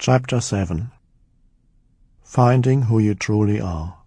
Chapter 7. Finding Who You Truly Are.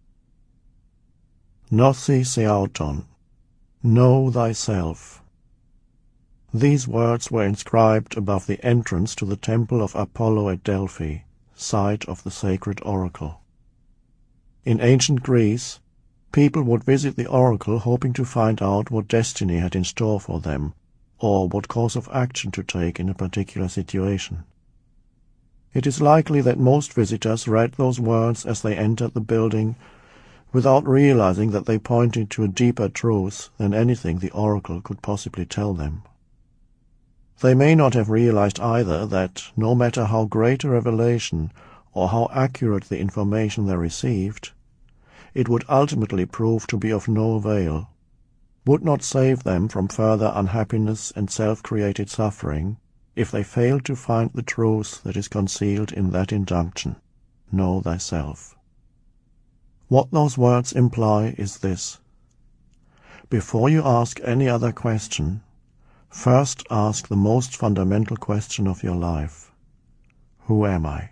Gnosi Seauton, Know Thyself. These words were inscribed above the entrance to the temple of Apollo at Delphi, site of the sacred oracle. In ancient Greece, people would visit the oracle hoping to find out what destiny had in store for them, or what course of action to take in a particular situation. It is likely that most visitors read those words as they entered the building without realizing that they pointed to a deeper truth than anything the oracle could possibly tell them. They may not have realized either that, no matter how great a revelation or how accurate the information they received, it would ultimately prove to be of no avail, would not save them from further unhappiness and self-created suffering, if they failed to find the truth that is concealed in that injunction, know thyself. What those words imply is this: before you ask any other question, first ask the most fundamental question of your life: who am I?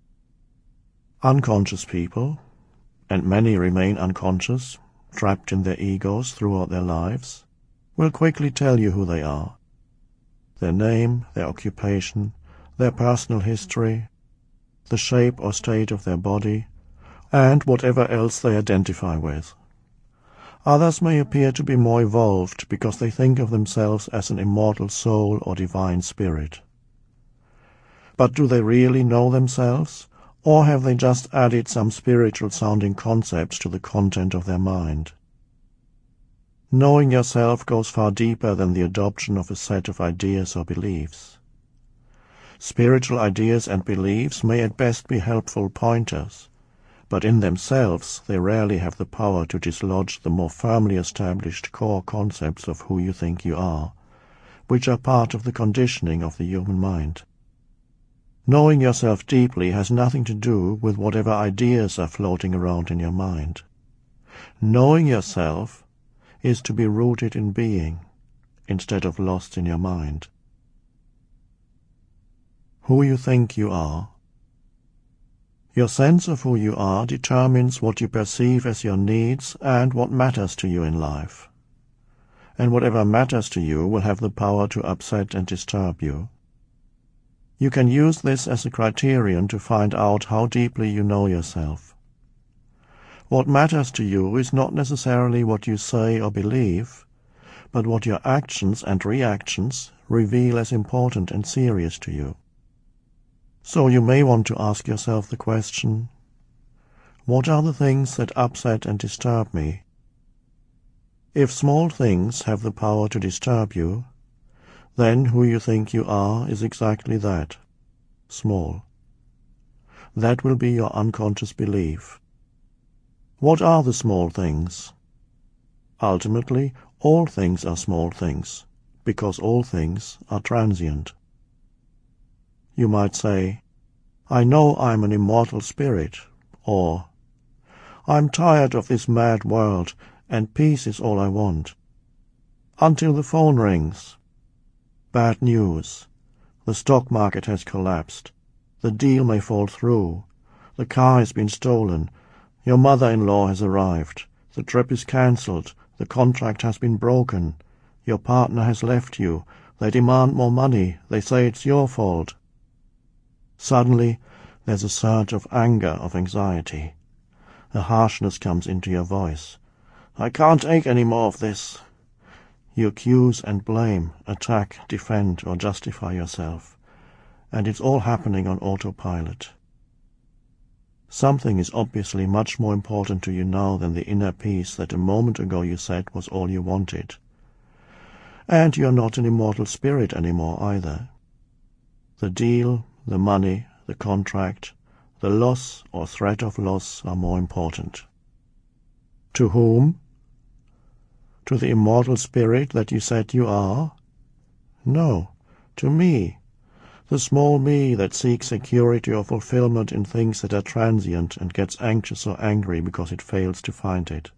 Unconscious people, and many remain unconscious, trapped in their egos throughout their lives, will quickly tell you who they are. Their name, their occupation, their personal history, the shape or state of their body, and whatever else they identify with. Others may appear to be more evolved because they think of themselves as an immortal soul or divine spirit. But do they really know themselves, or have they just added some spiritual-sounding concepts to the content of their mind? Knowing yourself goes far deeper than the adoption of a set of ideas or beliefs. Spiritual ideas and beliefs may at best be helpful pointers, but in themselves they rarely have the power to dislodge the more firmly established core concepts of who you think you are, which are part of the conditioning of the human mind. Knowing yourself deeply has nothing to do with whatever ideas are floating around in your mind. Knowing yourself is to be rooted in being, instead of lost in your mind. Who you think you are. Your sense of who you are determines what you perceive as your needs and what matters to you in life. And whatever matters to you will have the power to upset and disturb you. You can use this as a criterion to find out how deeply you know yourself. What matters to you is not necessarily what you say or believe, but what your actions and reactions reveal as important and serious to you. So you may want to ask yourself the question: what are the things that upset and disturb me? If small things have the power to disturb you, then who you think you are is exactly that, small. That will be your unconscious belief. What are the small things? Ultimately, all things are small things, because all things are transient. You might say, I know I'm an immortal spirit, or I'm tired of this mad world and peace is all I want. Until the phone rings. Bad news. The stock market has collapsed. The deal may fall through. The car has been stolen. Your mother-in-law has arrived. The trip is cancelled. The contract has been broken. Your partner has left you. They demand more money. They say it's your fault. Suddenly, there's a surge of anger, of anxiety. A harshness comes into your voice. I can't take any more of this. You accuse and blame, attack, defend, or justify yourself, and it's all happening on autopilot. Something is obviously much more important to you now than the inner peace that a moment ago you said was all you wanted. And you're not an immortal spirit anymore either. The deal, the money, the contract, the loss or threat of loss are more important. To whom? To the immortal spirit that you said you are? No, to me, the small me that seeks security or fulfillment in things that are transient and gets anxious or angry because it fails to find it.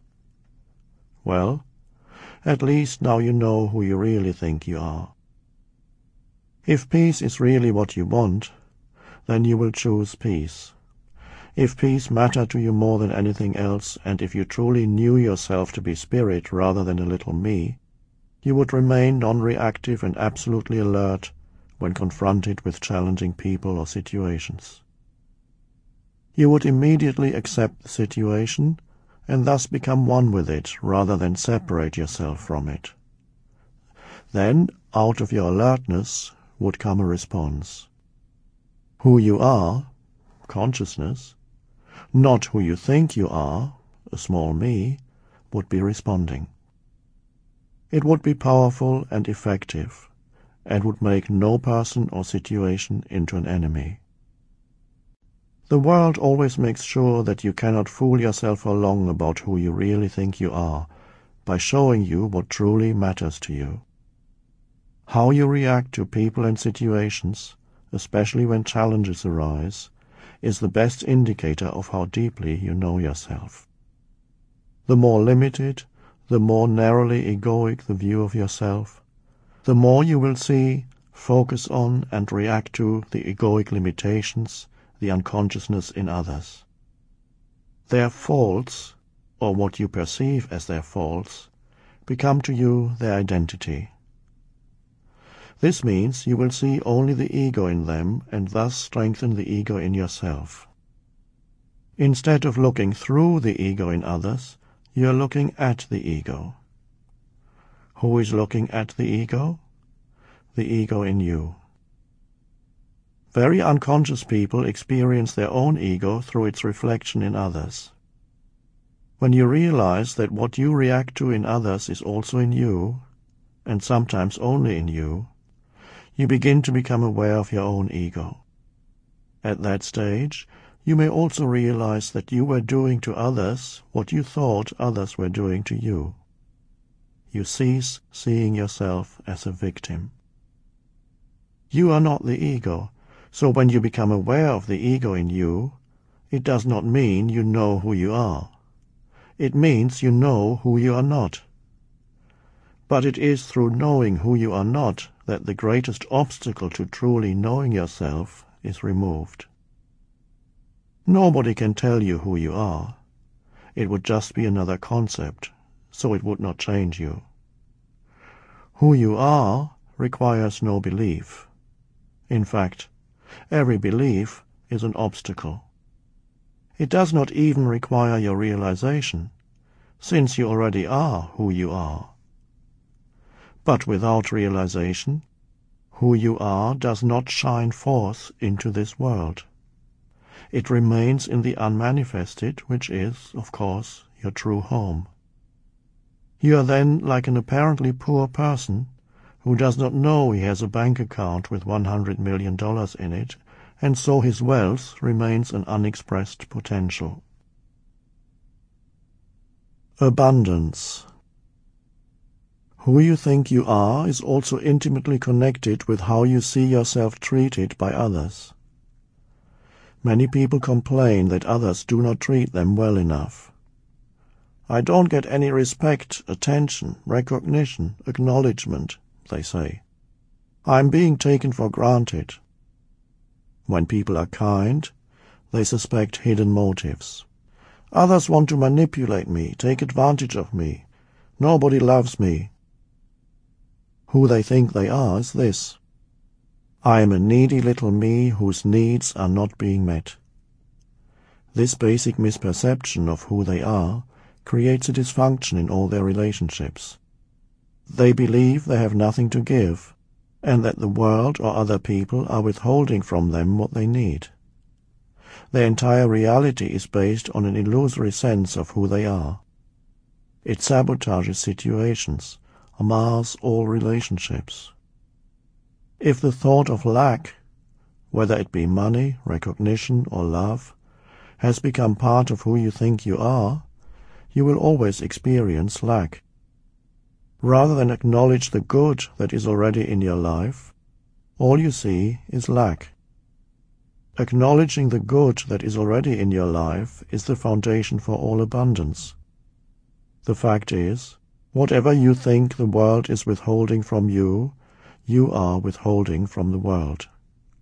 Well, at least now you know who you really think you are. If peace is really what you want, then you will choose peace. If peace mattered to you more than anything else, and if you truly knew yourself to be spirit rather than a little me, you would remain non-reactive and absolutely alert when confronted with challenging people or situations. You would immediately accept the situation and thus become one with it rather than separate yourself from it. Then, out of your alertness, would come a response. Who you are, consciousness, not who you think you are, a small me, would be responding. It would be powerful and effective, and would make no person or situation into an enemy. The world always makes sure that you cannot fool yourself for long about who you really think you are, by showing you what truly matters to you. How you react to people and situations, especially when challenges arise, is the best indicator of how deeply you know yourself. The more limited, the more narrowly egoic the view of yourself, the more you will see, focus on, and react to the egoic limitations, the unconsciousness in others. Their faults, or what you perceive as their faults, become to you their identity. This means you will see only the ego in them and thus strengthen the ego in yourself. Instead of looking through the ego in others, you are looking at the ego. Who is looking at the ego? The ego in you. Very unconscious people experience their own ego through its reflection in others. When you realize that what you react to in others is also in you, and sometimes only in you, you begin to become aware of your own ego. At that stage, you may also realize that you were doing to others what you thought others were doing to you. You cease seeing yourself as a victim. You are not the ego, so when you become aware of the ego in you, it does not mean you know who you are. It means you know who you are not. But it is through knowing who you are not that the greatest obstacle to truly knowing yourself is removed. Nobody can tell you who you are. It would just be another concept, so it would not change you. Who you are requires no belief. In fact, every belief is an obstacle. It does not even require your realization, since you already are who you are. But without realization, who you are does not shine forth into this world. It remains in the unmanifested, which is, of course, your true home. You are then like an apparently poor person who does not know he has a bank account with $100 million in it, and so his wealth remains an unexpressed potential. Abundance. Who you think you are is also intimately connected with how you see yourself treated by others. Many people complain that others do not treat them well enough. I don't get any respect, attention, recognition, acknowledgement, they say. I'm being taken for granted. When people are kind, they suspect hidden motives. Others want to manipulate me, take advantage of me. Nobody loves me. Who they think they are is this: I am a needy little me whose needs are not being met. This basic misperception of who they are creates a dysfunction in all their relationships. They believe they have nothing to give, and that the world or other people are withholding from them what they need. Their entire reality is based on an illusory sense of who they are. It sabotages situations, mars all relationships. If the thought of lack, whether it be money, recognition, or love, has become part of who you think you are, you will always experience lack. Rather than acknowledge the good that is already in your life, all you see is lack. Acknowledging the good that is already in your life is the foundation for all abundance. The fact is, whatever you think the world is withholding from you, you are withholding from the world.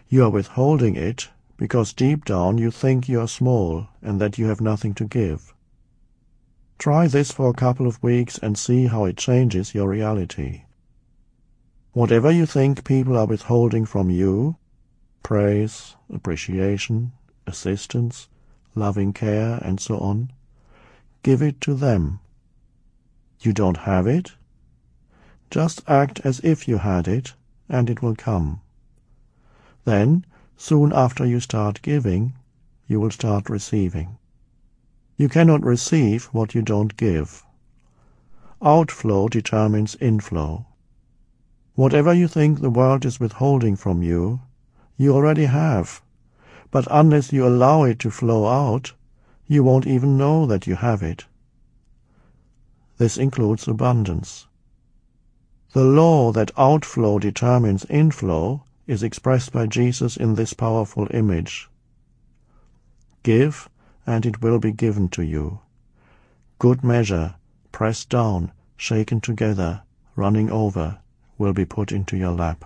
You are withholding it because deep down you think you are small and that you have nothing to give. Try this for a couple of weeks and see how it changes your reality. Whatever you think people are withholding from you, praise, appreciation, assistance, loving care, and so on, give it to them. You don't have it? Just act as if you had it, and it will come. Then, soon after you start giving, you will start receiving. You cannot receive what you don't give. Outflow determines inflow. Whatever you think the world is withholding from you, you already have, but unless you allow it to flow out, you won't even know that you have it. This includes abundance. The law that outflow determines inflow is expressed by Jesus in this powerful image. Give, and it will be given to you. Good measure, pressed down, shaken together, running over, will be put into your lap.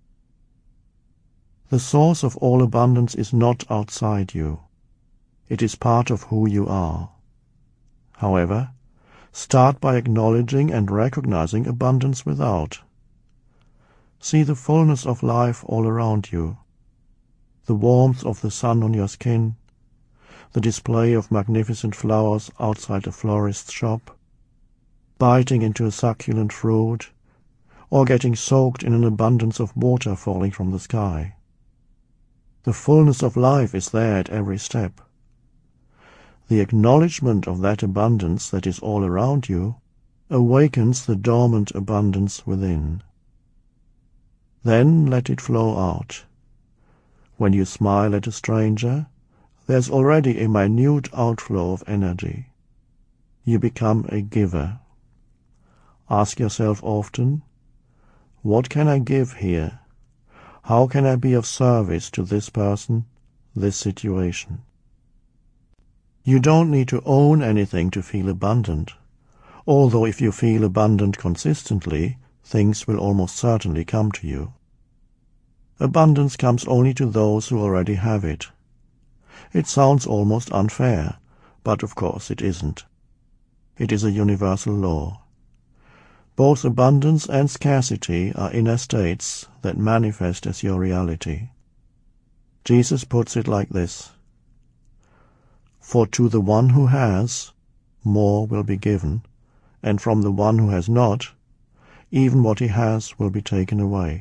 The source of all abundance is not outside you. It is part of who you are. However, start by acknowledging and recognizing abundance without. See the fullness of life all around you, the warmth of the sun on your skin, the display of magnificent flowers outside a florist's shop, biting into a succulent fruit, or getting soaked in an abundance of water falling from the sky. The fullness of life is there at every step. The acknowledgement of that abundance that is all around you awakens the dormant abundance within. Then let it flow out. When you smile at a stranger, there's already a minute outflow of energy. You become a giver. Ask yourself often, what can I give here? How can I be of service to this person, this situation? You don't need to own anything to feel abundant, although if you feel abundant consistently, things will almost certainly come to you. Abundance comes only to those who already have it. It sounds almost unfair, but of course it isn't. It is a universal law. Both abundance and scarcity are inner states that manifest as your reality. Jesus puts it like this: For to the one who has, more will be given, and from the one who has not, even what he has will be taken away.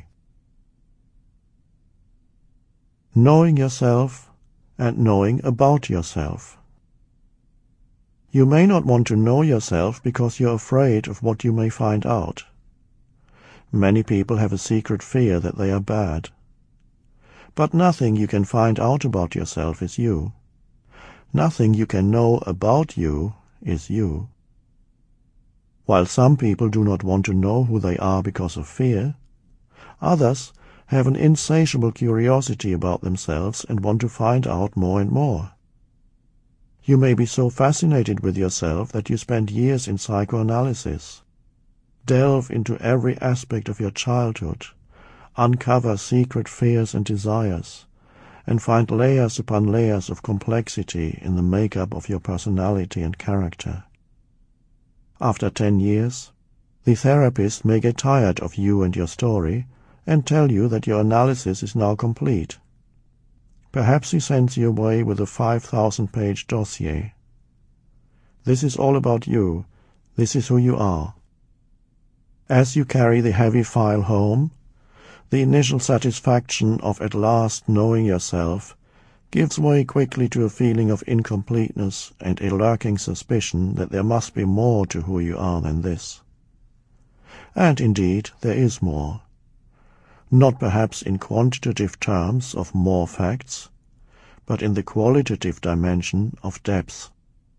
Knowing yourself and knowing about yourself. You may not want to know yourself because you're afraid of what you may find out. Many people have a secret fear that they are bad. But nothing you can find out about yourself is you. Nothing you can know about you is you. While some people do not want to know who they are because of fear, others have an insatiable curiosity about themselves and want to find out more and more. You may be so fascinated with yourself that you spend years in psychoanalysis. Delve into every aspect of your childhood, uncover secret fears and desires, and find layers upon layers of complexity in the makeup of your personality and character. After 10 years, the therapist may get tired of you and your story and tell you that your analysis is now complete. Perhaps he sends you away with a 5,000-page dossier. This is all about you. This is who you are. As you carry the heavy file home, the initial satisfaction of at last knowing yourself gives way quickly to a feeling of incompleteness and a lurking suspicion that there must be more to who you are than this. And indeed, there is more. Not perhaps in quantitative terms of more facts, but in the qualitative dimension of depth.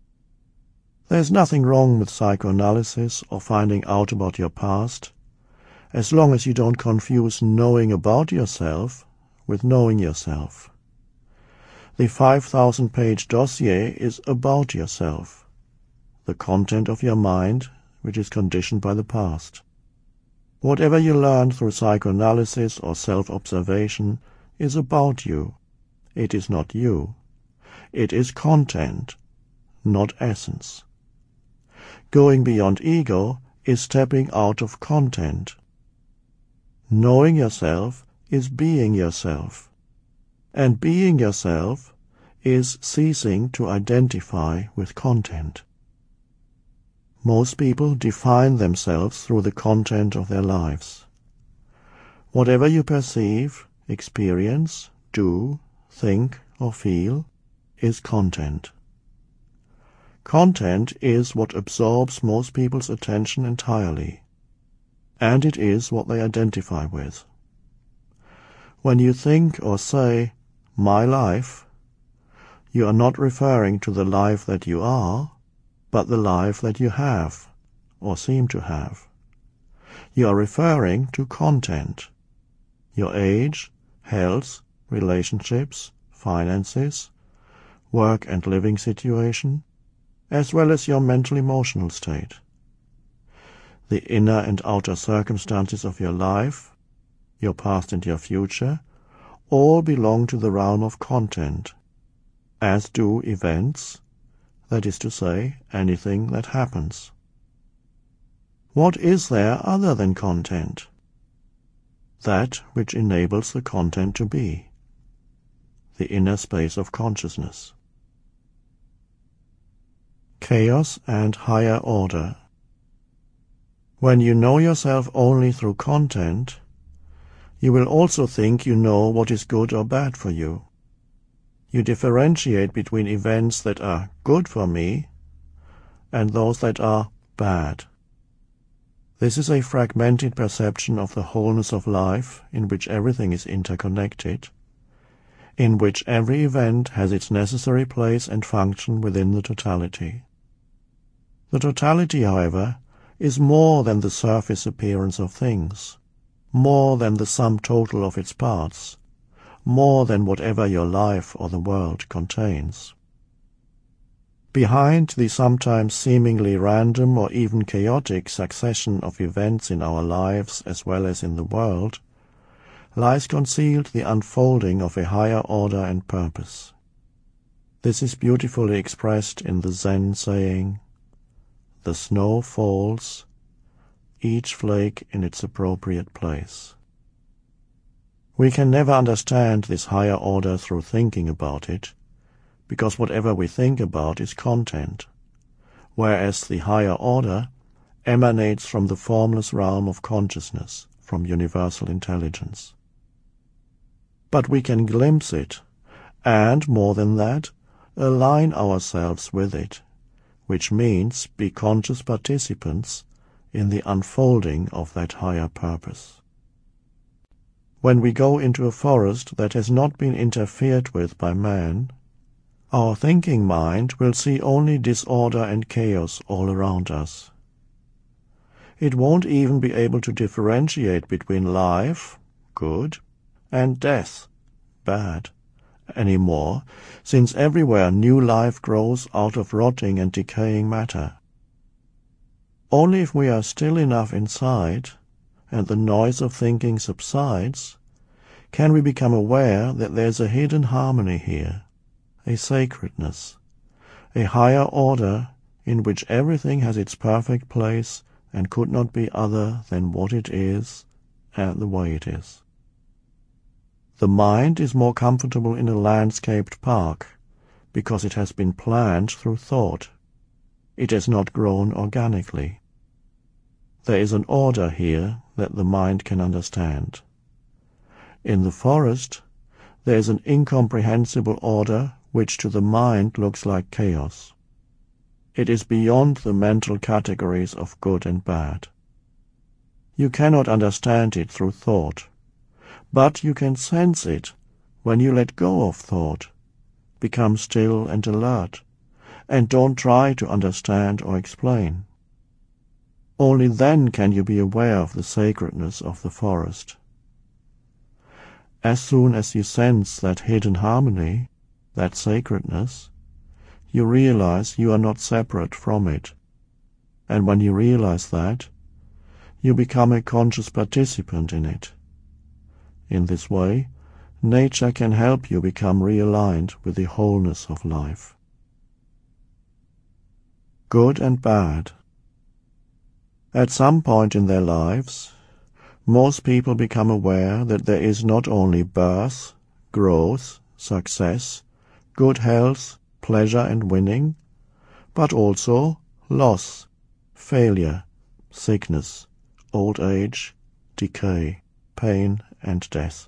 There is nothing wrong with psychoanalysis or finding out about your past, as long as you don't confuse knowing about yourself with knowing yourself. The 5,000-page dossier is about yourself, the content of your mind, which is conditioned by the past. Whatever you learn through psychoanalysis or self-observation, is about you. It is not you. It is content, not essence. Going beyond ego is stepping out of content. Knowing yourself is being yourself, and being yourself is ceasing to identify with content. Most people define themselves through the content of their lives. Whatever you perceive, experience, do, think, or feel is content. Content is what absorbs most people's attention entirely, and it is what they identify with. When you think or say, "my life," you are not referring to the life that you are, but the life that you have, or seem to have. You are referring to content. Your age, health, relationships, finances, work and living situation, as well as your mental-emotional state. The inner and outer circumstances of your life, your past and your future, all belong to the realm of content, as do events, that is to say, anything that happens. What is there other than content? That which enables the content to be, the inner space of consciousness. Chaos and higher order. When you know yourself only through content, you will also think you know what is good or bad for you. You differentiate between events that are good for me and those that are bad. This is a fragmented perception of the wholeness of life in which everything is interconnected, in which every event has its necessary place and function within the totality. The totality, however, is more than the surface appearance of things, more than the sum total of its parts, more than whatever your life or the world contains. Behind the sometimes seemingly random or even chaotic succession of events in our lives as well as in the world, lies concealed the unfolding of a higher order and purpose. This is beautifully expressed in the Zen saying, "The snow falls, each flake in its appropriate place." We can never understand this higher order through thinking about it, because whatever we think about is content, whereas the higher order emanates from the formless realm of consciousness, from universal intelligence. But we can glimpse it, and, more than that, align ourselves with it, which means be conscious participants in the unfolding of that higher purpose. When we go into a forest that has not been interfered with by man, our thinking mind will see only disorder and chaos all around us. It won't even be able to differentiate between life, good, and death, bad, anymore, since everywhere new life grows out of rotting and decaying matter. Only if we are still enough inside, and the noise of thinking subsides, can we become aware that there's a hidden harmony here, a sacredness, a higher order in which everything has its perfect place and could not be other than what it is and the way it is. The mind is more comfortable in a landscaped park because it has been planned through thought. It has not grown organically. There is an order here that the mind can understand. In the forest, there is an incomprehensible order which to the mind looks like chaos. It is beyond the mental categories of good and bad. You cannot understand it through thought, but you can sense it when you let go of thought, become still and alert, and don't try to understand or explain. Only then can you be aware of the sacredness of the forest. As soon as you sense that hidden harmony, that sacredness, you realize you are not separate from it, and when you realize that, you become a conscious participant in it. In this way, nature can help you become realigned with the wholeness of life. Good and bad. At some point in their lives, most people become aware that there is not only birth, growth, success, good health, pleasure and winning, but also loss, failure, sickness, old age, decay, pain and death.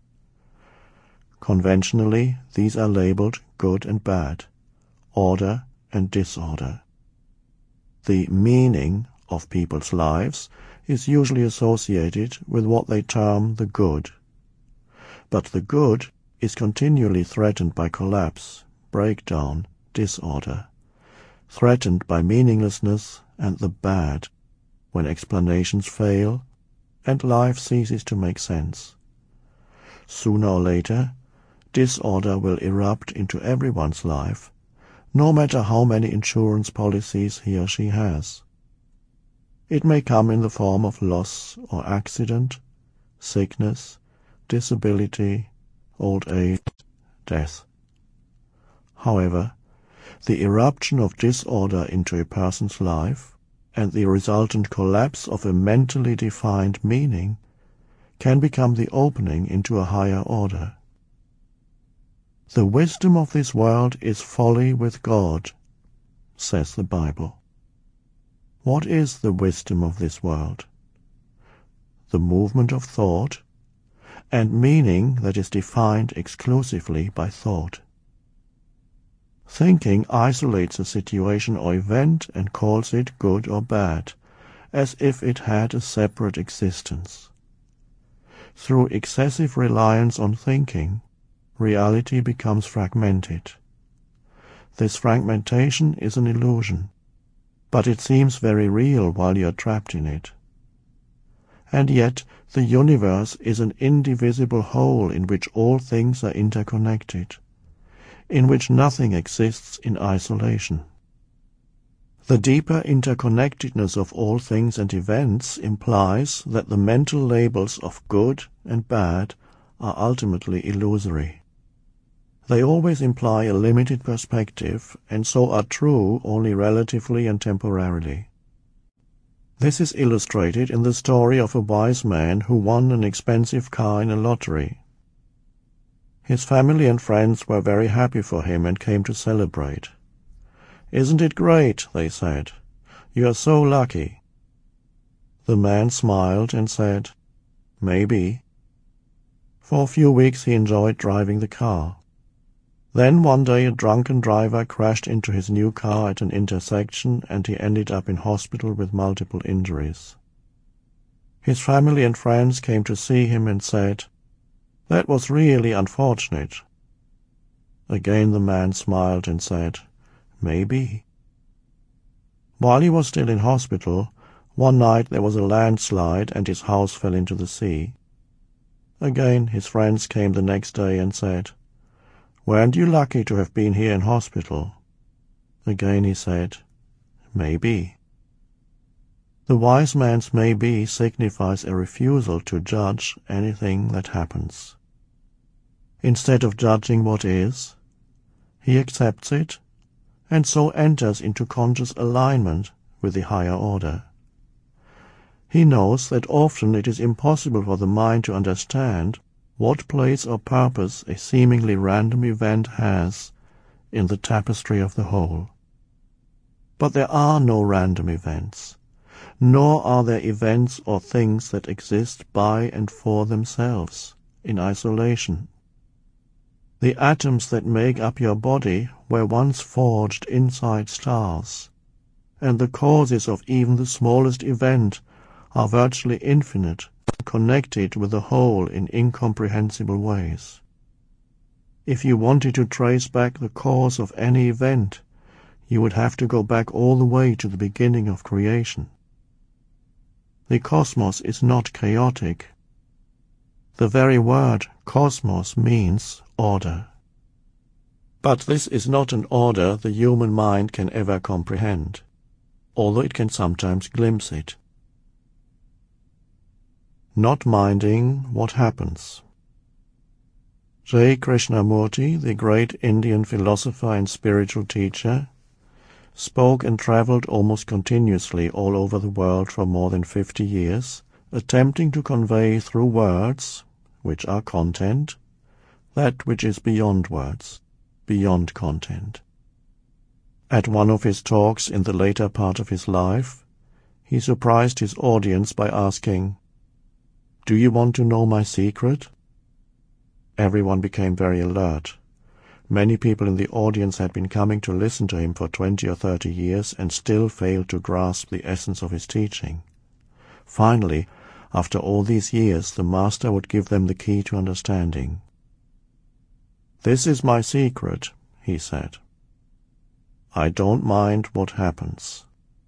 Conventionally, these are labeled good and bad, order and disorder. The meaning of people's lives is usually associated with what they term the good. But the good is continually threatened by collapse, breakdown, disorder, threatened by meaninglessness and the bad, when explanations fail and life ceases to make sense. Sooner or later, disorder will erupt into everyone's life, no matter how many insurance policies he or she has. It may come in the form of loss or accident, sickness, disability, old age, death. However, the eruption of disorder into a person's life and the resultant collapse of a mentally defined meaning can become the opening into a higher order. The wisdom of this world is folly with God, says the Bible. What is the wisdom of this world? The movement of thought, and meaning that is defined exclusively by thought. Thinking isolates a situation or event and calls it good or bad, as if it had a separate existence. Through excessive reliance on thinking, reality becomes fragmented. This fragmentation is an illusion, but it seems very real while you are trapped in it. And yet the universe is an indivisible whole in which all things are interconnected, in which nothing exists in isolation. The deeper interconnectedness of all things and events implies that the mental labels of good and bad are ultimately illusory. They always imply a limited perspective, and so are true only relatively and temporarily. This is illustrated in the story of a wise man who won an expensive car in a lottery. His family and friends were very happy for him and came to celebrate. "Isn't it great?" they said. "You are so lucky." The man smiled and said, "Maybe." For a few weeks he enjoyed driving the car. Then one day a drunken driver crashed into his new car at an intersection and he ended up in hospital with multiple injuries. His family and friends came to see him and said, "That was really unfortunate." Again the man smiled and said, "Maybe." While he was still in hospital, one night there was a landslide and his house fell into the sea. Again his friends came the next day and said, "Weren't you lucky to have been here in hospital?" Again he said, "Maybe." The wise man's maybe signifies a refusal to judge anything that happens. Instead of judging what is, he accepts it, and so enters into conscious alignment with the higher order. He knows that often it is impossible for the mind to understand what place or purpose a seemingly random event has in the tapestry of the whole. But there are no random events, nor are there events or things that exist by and for themselves, in isolation. The atoms that make up your body were once forged inside stars, and the causes of even the smallest event are virtually infinite, connected with the whole in incomprehensible ways. If you wanted to trace back the cause of any event, you would have to go back all the way to the beginning of creation. The cosmos is not chaotic. The very word cosmos means order. But this is not an order the human mind can ever comprehend, although it can sometimes glimpse it. Not minding what happens. J. Krishnamurti, the great Indian philosopher and spiritual teacher, spoke and travelled almost continuously all over the world for more than 50 years, attempting to convey through words, which are content, that which is beyond words, beyond content. At one of his talks in the later part of his life, he surprised his audience by asking, "Do you want to know my secret?" Everyone became very alert. Many people in the audience had been coming to listen to him for 20 or 30 years and still failed to grasp the essence of his teaching. Finally, after all these years, the Master would give them the key to understanding. "This is my secret," he said. "I don't mind what happens."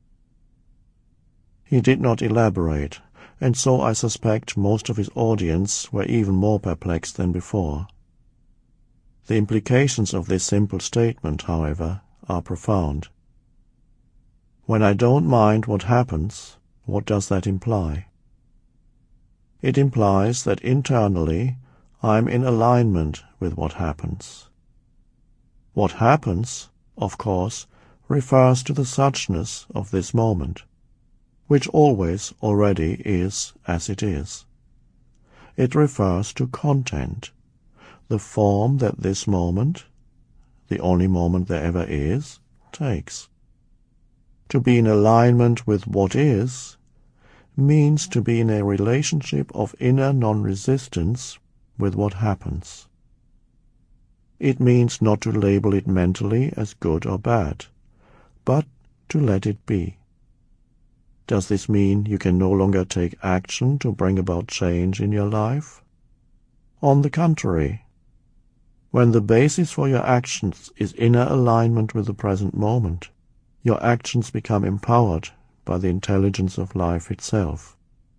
He did not elaborate, and so I suspect most of his audience were even more perplexed than before. The implications of this simple statement, however, are profound. When I don't mind what happens, what does that imply? It implies that internally I am in alignment with what happens. What happens, of course, refers to the suchness of this moment, which always already is as it is. It refers to content, the form that this moment, the only moment there ever is, takes. To be in alignment with what is means to be in a relationship of inner non-resistance with what happens. It means not to label it mentally as good or bad, but to let it be. Does this mean you can no longer take action to bring about change in your life? On the contrary, when the basis for your actions is inner alignment with the present moment, your actions become empowered by the intelligence of life itself.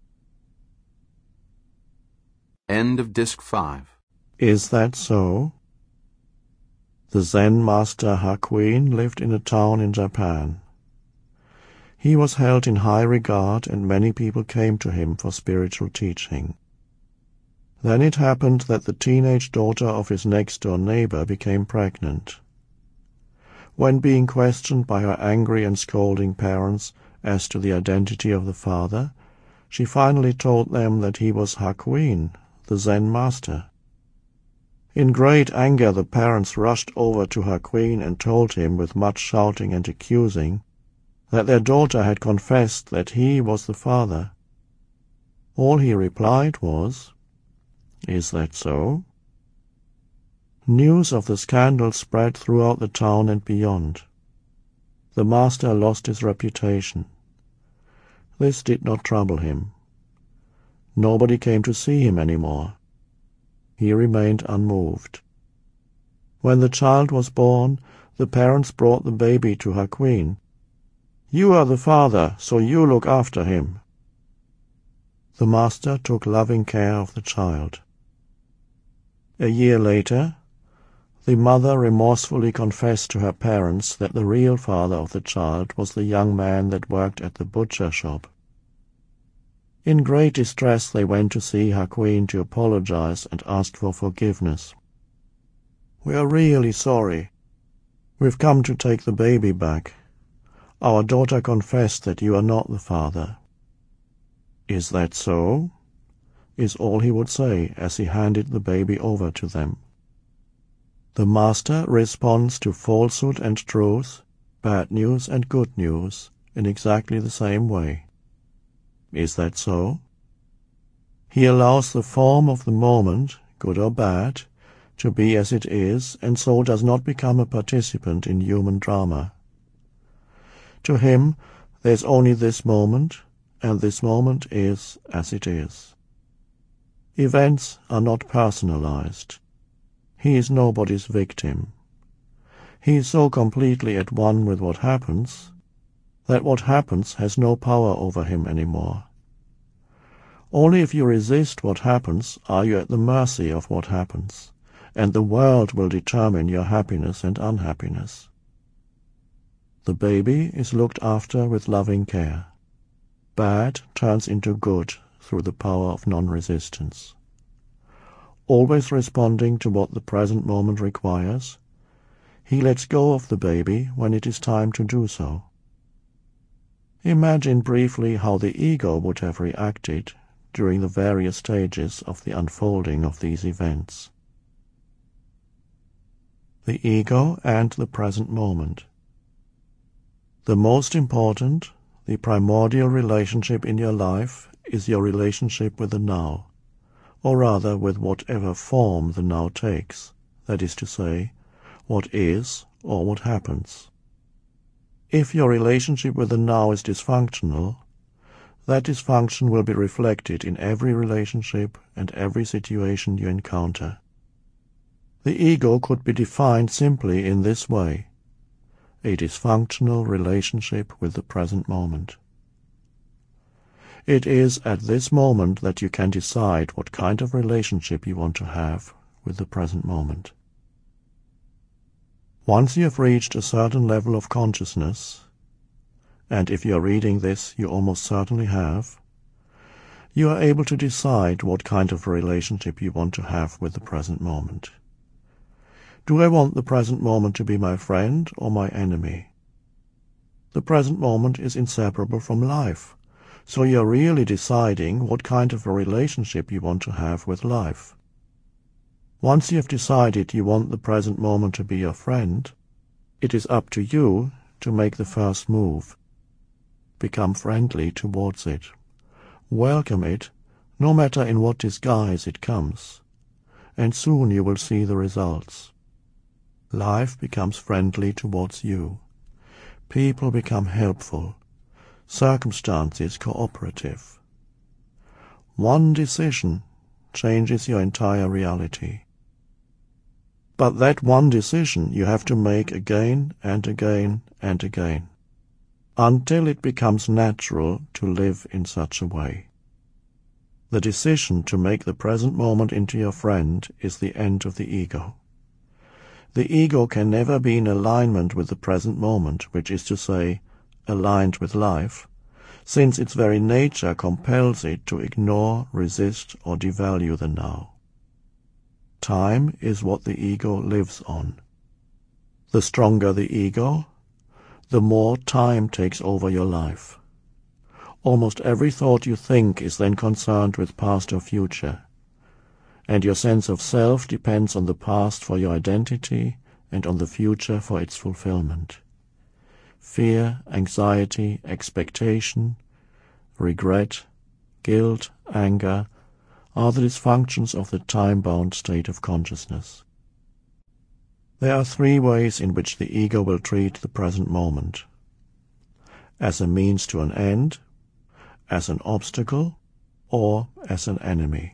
End of Disc 5. Is that so? The Zen master Hakuin lived in a town in Japan. He was held in high regard, and many people came to him for spiritual teaching. Then it happened that the teenage daughter of his next-door neighbor became pregnant. When being questioned by her angry and scolding parents as to the identity of the father, she finally told them that he was Hakuin, the Zen master. In great anger the parents rushed over to Hakuin and told him, with much shouting and accusing, that their daughter had confessed that he was the father. All he replied was, "Is that so?" News of the scandal spread throughout the town and beyond. The master lost his reputation. This did not trouble him. Nobody came to see him any more. He remained unmoved. When the child was born, the parents brought the baby to Hakuin. "You are the father, so you look after him." The master took loving care of the child. A year later, the mother remorsefully confessed to her parents that the real father of the child was the young man that worked at the butcher shop. In great distress they went to see Hakuin to apologize and ask for forgiveness. "We are really sorry. We've come to take the baby back. Our daughter confessed that you are not the father." "Is that so?" is all he would say as he handed the baby over to them. The master responds to falsehood and truth, bad news and good news, in exactly the same way. Is that so? He allows the form of the moment, good or bad, to be as it is, and so does not become a participant in human drama. To him, there is only this moment, and this moment is as it is. Events are not personalized. He is nobody's victim. He is so completely at one with what happens, that what happens has no power over him anymore. Only if you resist what happens are you at the mercy of what happens, and the world will determine your happiness and unhappiness. The baby is looked after with loving care. Bad turns into good through the power of non-resistance. always responding to what the present moment requires, he lets go of the baby when it is time to do so. Imagine briefly how the ego would have reacted during the various stages of the unfolding of these events. The ego and the present moment. The most important, the primordial relationship in your life is your relationship with the now, or rather with whatever form the now takes, that is to say, what is or what happens. If your relationship with the now is dysfunctional, that dysfunction will be reflected in every relationship and every situation you encounter. The ego could be defined simply in this way: a dysfunctional relationship with the present moment. It is at this moment that you can decide what kind of relationship you want to have with the present moment. Once you have reached a certain level of consciousness, and if you are reading this you almost certainly have, you are able to decide what kind of relationship you want to have with the present moment. Do I want the present moment to be my friend or my enemy? The present moment is inseparable from life, so you are really deciding what kind of a relationship you want to have with life. Once you have decided you want the present moment to be your friend, it is up to you to make the first move. Become friendly towards it. Welcome it, no matter in what disguise it comes, and soon you will see the results. Life becomes friendly towards you. People become helpful. Circumstances cooperative. One decision changes your entire reality. But that one decision you have to make again and again and again, until it becomes natural to live in such a way. The decision to make the present moment into your friend is the end of the ego. The ego can never be in alignment with the present moment, which is to say, aligned with life, since its very nature compels it to ignore, resist, or devalue the now. Time is what the ego lives on. The stronger the ego, the more time takes over your life. Almost every thought you think is then concerned with past or future, and your sense of self depends on the past for your identity and on the future for its fulfillment. Fear, anxiety, expectation, regret, guilt, anger are the dysfunctions of the time-bound state of consciousness. There are three ways in which the ego will treat the present moment: as a means to an end, as an obstacle, or as an enemy.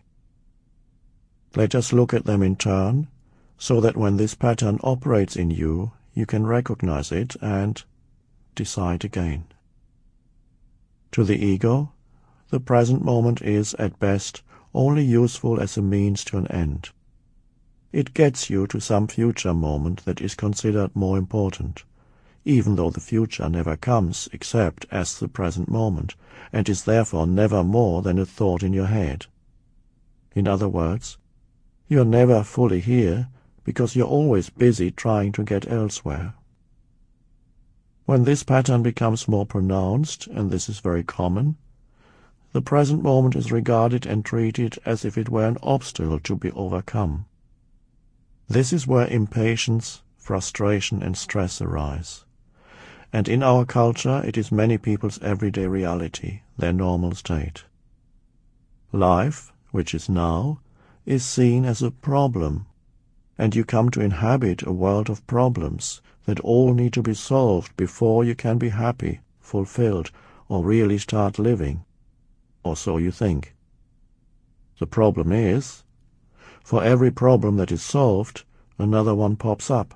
Let us look at them in turn, so that when this pattern operates in you, you can recognize it and decide again. To the ego, the present moment is, at best, only useful as a means to an end. It gets you to some future moment that is considered more important, even though the future never comes except as the present moment, and is therefore never more than a thought in your head. In other words, you are never fully here because you are always busy trying to get elsewhere. When this pattern becomes more pronounced, and this is very common, the present moment is regarded and treated as if it were an obstacle to be overcome. This is where impatience, frustration, and stress arise. And in our culture it is many people's everyday reality, their normal state. Life, which is now, is seen as a problem, and you come to inhabit a world of problems that all need to be solved before you can be happy, fulfilled, or really start living. Or so you think. The problem is, for every problem that is solved, another one pops up.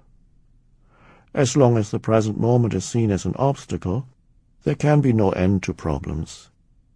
As long as the present moment is seen as an obstacle, there can be no end to problems.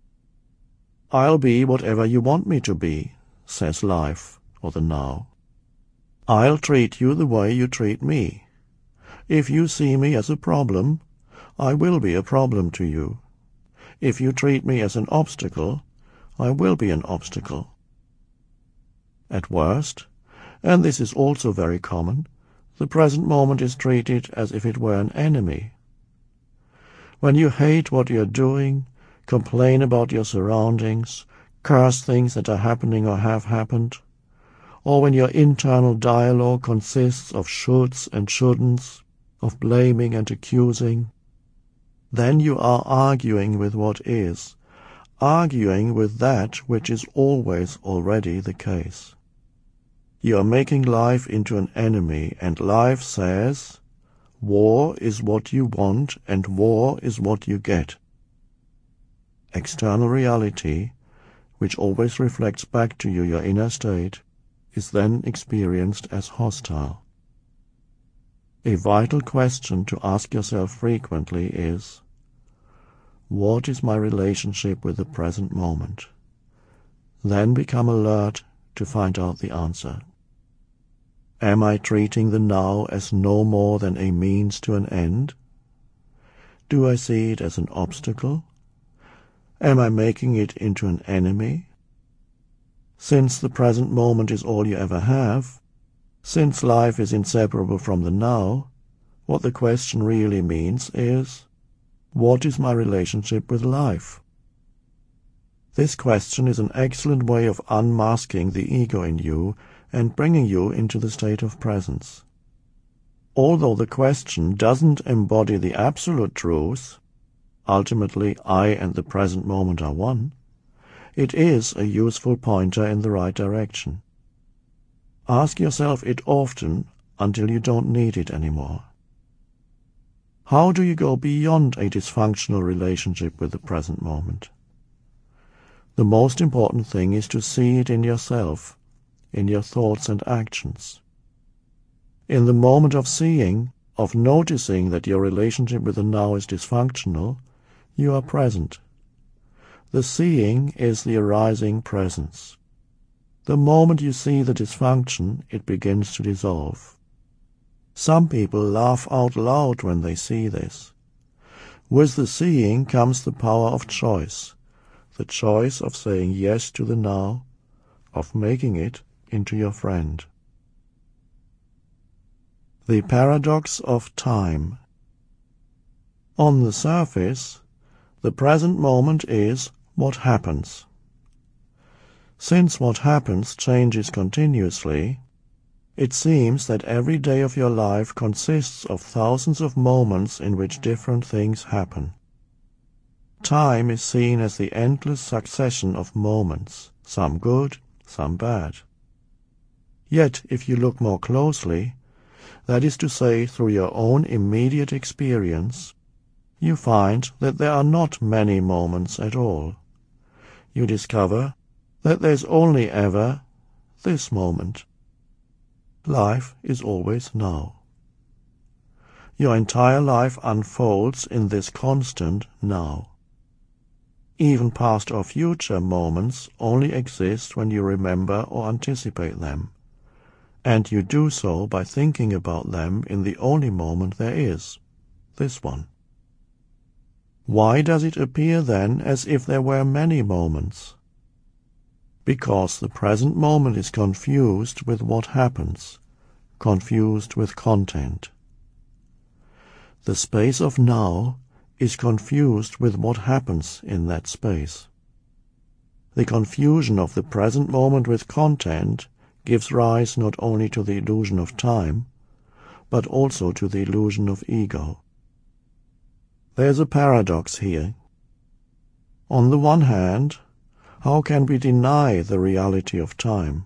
I'll be whatever you want me to be, says life, or the now. I'll treat you the way you treat me. If you see me as a problem, I will be a problem to you. If you treat me as an obstacle, I will be an obstacle. At worst, and this is also very common, the present moment is treated as if it were an enemy. When you hate what you are doing, complain about your surroundings, curse things that are happening or have happened, or when your internal dialogue consists of shoulds and shouldn'ts, of blaming and accusing, then you are arguing with what is, arguing with that which is always already the case. You are making life into an enemy, and life says, war is what you want and war is what you get. External reality, which always reflects back to you your inner state, is then experienced as hostile. A vital question to ask yourself frequently is, what is my relationship with the present moment? Then become alert to find out the answer. Am I treating the now as no more than a means to an end? Do I see it as an obstacle? Am I making it into an enemy? Since the present moment is all you ever have, since life is inseparable from the now, what the question really means is, what is my relationship with life? This question is an excellent way of unmasking the ego in you and bringing you into the state of presence. Although the question doesn't embody the absolute truth, ultimately I and the present moment are one, it is a useful pointer in the right direction. Ask yourself it often until you don't need it anymore. How do you go beyond a dysfunctional relationship with the present moment? The most important thing is to see it in yourself, in your thoughts and actions. In the moment of seeing, of noticing that your relationship with the now is dysfunctional, you are present. The seeing is the arising presence. The moment you see the dysfunction, it begins to dissolve. Some people laugh out loud when they see this. With the seeing comes the power of choice, the choice of saying yes to the now, of making it into your friend. The paradox of time. On the surface, the present moment is what happens. Since what happens changes continuously, it seems that every day of your life consists of thousands of moments in which different things happen. Time is seen as the endless succession of moments, some good, some bad. Yet, if you look more closely, that is to say through your own immediate experience, you find that there are not many moments at all. You discover that there's only ever this moment. Life is always now. Your entire life unfolds in this constant now. Even past or future moments only exist when you remember or anticipate them, and you do so by thinking about them in the only moment there is, this one. Why does it appear then as if there were many moments? Because the present moment is confused with what happens, confused with content. The space of now is confused with what happens in that space. The confusion of the present moment with content gives rise not only to the illusion of time, but also to the illusion of ego. There's a paradox here. On the one hand, how can we deny the reality of time?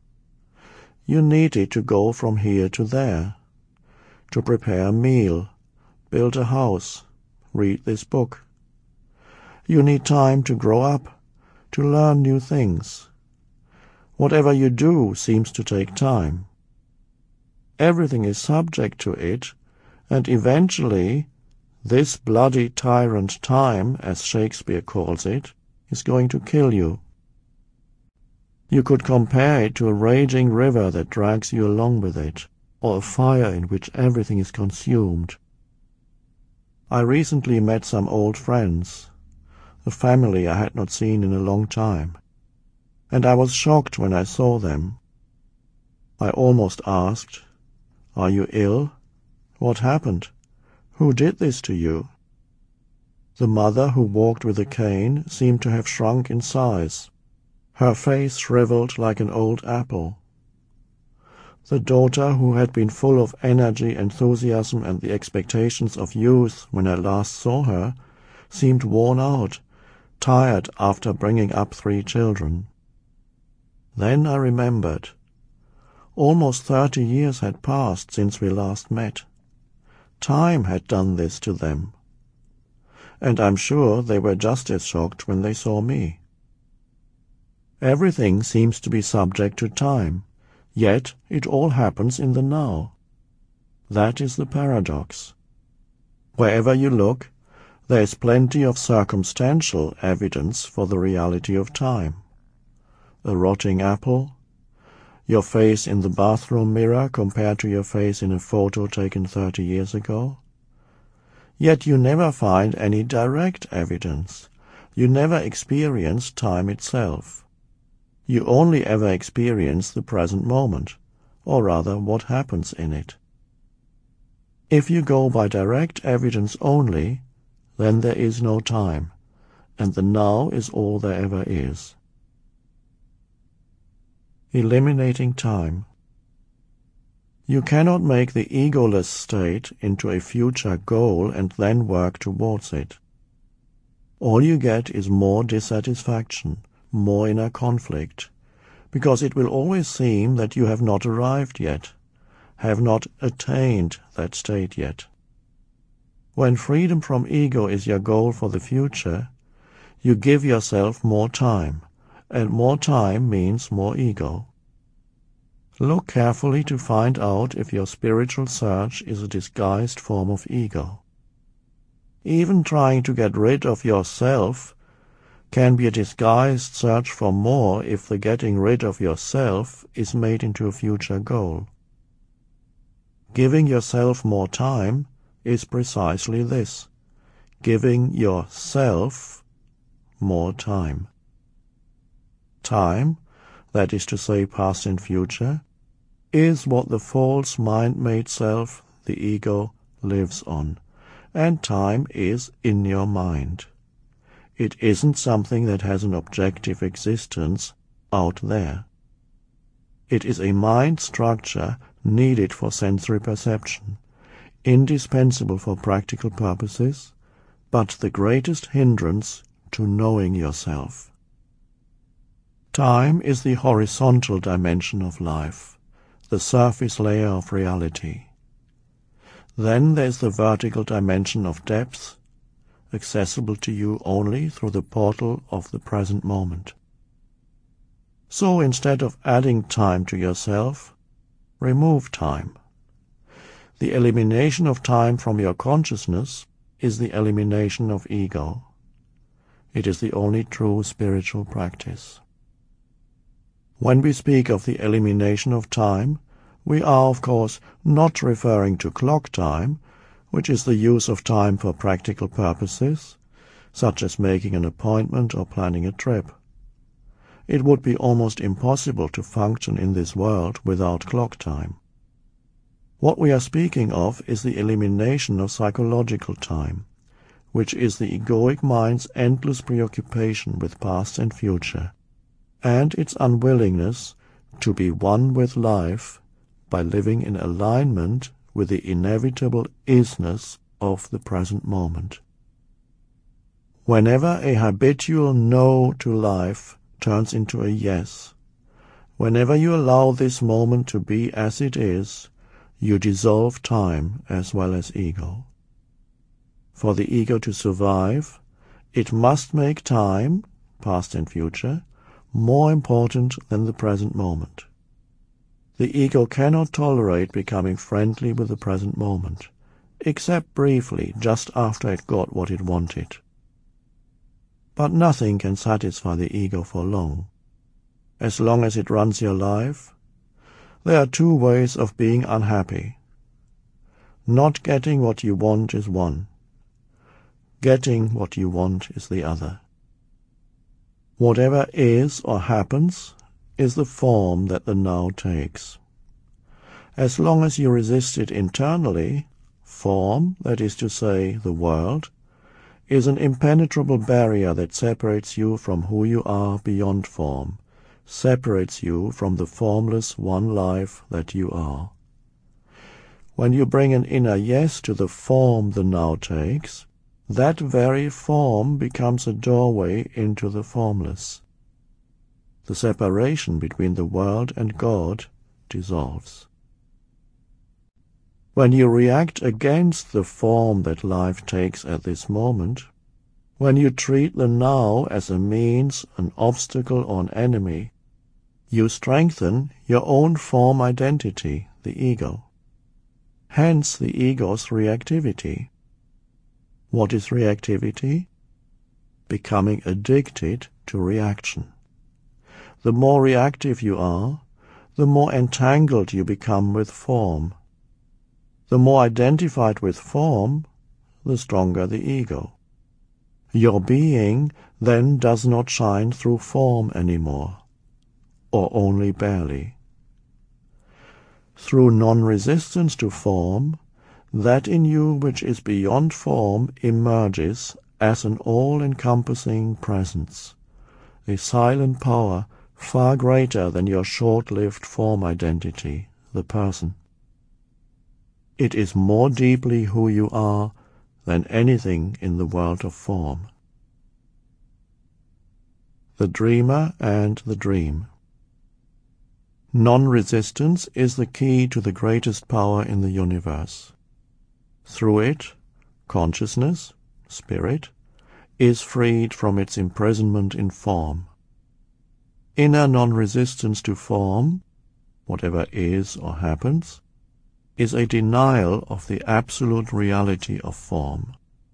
You need it to go from here to there, to prepare a meal, build a house, read this book. You need time to grow up, to learn new things. Whatever you do seems to take time. Everything is subject to it, and eventually this bloody tyrant time, as Shakespeare calls it, is going to kill you. You could compare it to a raging river that drags you along with it, or a fire in which everything is consumed. I recently met some old friends, a family I had not seen in a long time, and I was shocked when I saw them, I almost asked, "Are you ill? What happened? Who did this to you?" The mother who walked with a cane seemed to have shrunk in size. Her face shriveled like an old apple. The daughter, who had been full of energy, enthusiasm, and the expectations of youth when I last saw her, seemed worn out, tired after bringing up 3 children. Then I remembered. Almost 30 years had passed since we last met. Time had done this to them. And I'm sure they were just as shocked when they saw me. Everything seems to be subject to time, yet it all happens in the now. That is the paradox. Wherever you look, there is plenty of circumstantial evidence for the reality of time. A rotting apple, your face in the bathroom mirror compared to your face in a photo taken 30 years ago. Yet you never find any direct evidence. You never experience time itself. You only ever experience the present moment, or rather what happens in it. If you go by direct evidence only, then there is no time, and the now is all there ever is. Eliminating time. You cannot make the egoless state into a future goal and then work towards it. All you get is more dissatisfaction, more inner conflict, because it will always seem that you have not arrived yet, have not attained that state yet. When freedom from ego is your goal for the future, you give yourself more time, and more time means more ego. Look carefully to find out if your spiritual search is a disguised form of ego. Even trying to get rid of yourself can be a disguised search for more if the getting rid of yourself is made into a future goal. Giving yourself more time is precisely this, giving yourself more time. Time, that is to say past and future, is what the false mind-made self, the ego, lives on, and time is in your mind. It isn't something that has an objective existence out there. It is a mind structure needed for sensory perception, indispensable for practical purposes, but the greatest hindrance to knowing yourself. Time is the horizontal dimension of life, the surface layer of reality. Then there's the vertical dimension of depth, accessible to you only through the portal of the present moment. So instead of adding time to yourself, remove time. The elimination of time from your consciousness is the elimination of ego. It is the only true spiritual practice. When we speak of the elimination of time, we are, of course, not referring to clock time, which is the use of time for practical purposes, such as making an appointment or planning a trip. It would be almost impossible to function in this world without clock time. What we are speaking of is the elimination of psychological time, which is the egoic mind's endless preoccupation with past and future, and its unwillingness to be one with life by living in alignment with the inevitable isness of the present moment. Whenever a habitual no to life turns into a yes, whenever you allow this moment to be as it is, you dissolve time as well as ego. For the ego to survive, it must make time, past and future, more important than the present moment. The ego cannot tolerate becoming friendly with the present moment, except briefly just after it got what it wanted. But nothing can satisfy the ego for long. As long as it runs your life, there are 2 ways of being unhappy. Not getting what you want is one. Getting what you want is the other. Whatever is or happens is the form that the now takes. As long as you resist it internally, form, that is to say, the world, is an impenetrable barrier that separates you from who you are beyond form, separates you from the formless one life that you are. When you bring an inner yes to the form the now takes, that very form becomes a doorway into the formless. The separation between the world and God dissolves. When you react against the form that life takes at this moment, when you treat the now as a means, an obstacle, or an enemy, you strengthen your own form identity, the ego. Hence the ego's reactivity. What is reactivity? Becoming addicted to reaction. The more reactive you are, the more entangled you become with form. The more identified with form, the stronger the ego. Your being then does not shine through form anymore, or only barely. Through non-resistance to form, that in you which is beyond form emerges as an all-encompassing presence, a silent power far greater than your short-lived form identity, the person. It is more deeply who you are than anything in the world of form. The dreamer and the dream. Non-resistance is the key to the greatest power in the universe. Through it, consciousness, spirit, is freed from its imprisonment in form. Inner non-resistance to form, whatever is or happens, is a denial of the absolute reality of form.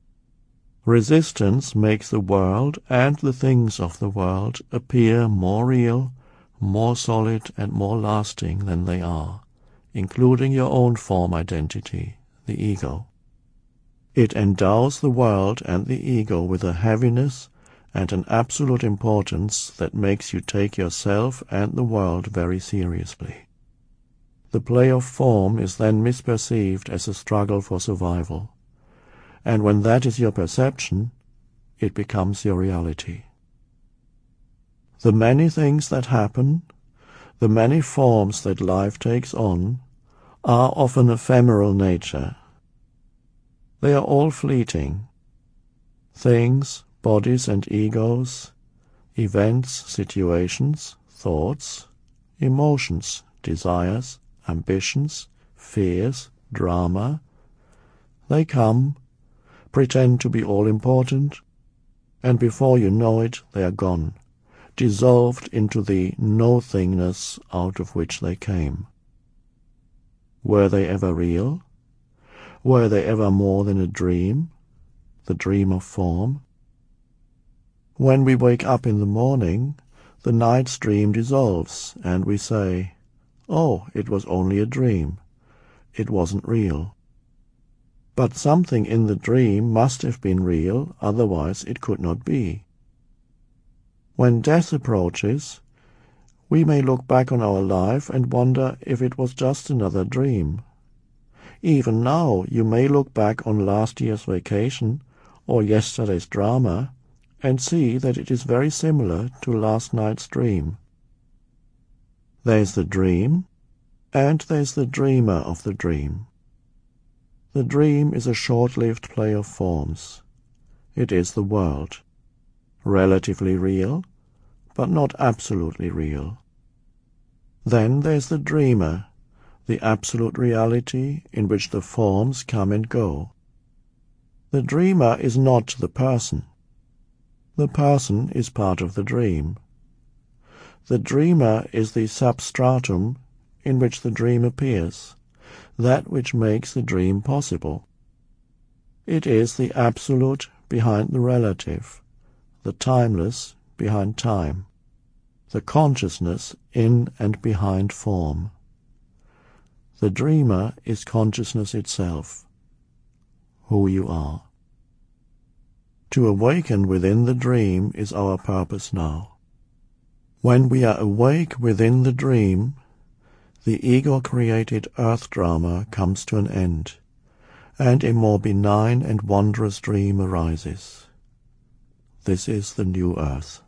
Resistance makes the world and the things of the world appear more real, more solid and more lasting than they are, including your own form identity, the ego. It endows the world and the ego with a heaviness and an absolute importance that makes you take yourself and the world very seriously. The play of form is then misperceived as a struggle for survival, and when that is your perception, it becomes your reality. The many things that happen, the many forms that life takes on, are of an ephemeral nature. They are all fleeting. Things, bodies and egos, events, situations, thoughts, emotions, desires, ambitions, fears, drama. They come, pretend to be all-important, and before you know it, they are gone, dissolved into the no-thingness out of which they came. Were they ever real? Were they ever more than a dream, the dream of form? When we wake up in the morning, the night's dream dissolves, and we say, "Oh, it was only a dream. It wasn't real." But something in the dream must have been real, otherwise it could not be. When death approaches, we may look back on our life and wonder if it was just another dream. Even now you may look back on last year's vacation or yesterday's drama and see that it is very similar to last night's dream. There's the dream, and there's the dreamer of the dream. The dream is a short-lived play of forms. It is the world, relatively real, but not absolutely real. Then there's the dreamer, the absolute reality in which the forms come and go. The dreamer is not the person. The person is part of the dream. The dreamer is the substratum in which the dream appears, that which makes the dream possible. It is the absolute behind the relative, the timeless behind time, the consciousness in and behind form. The dreamer is consciousness itself, who you are. To awaken within the dream is our purpose now. When we are awake within the dream, the ego-created earth drama comes to an end, and a more benign and wondrous dream arises. This is the new earth.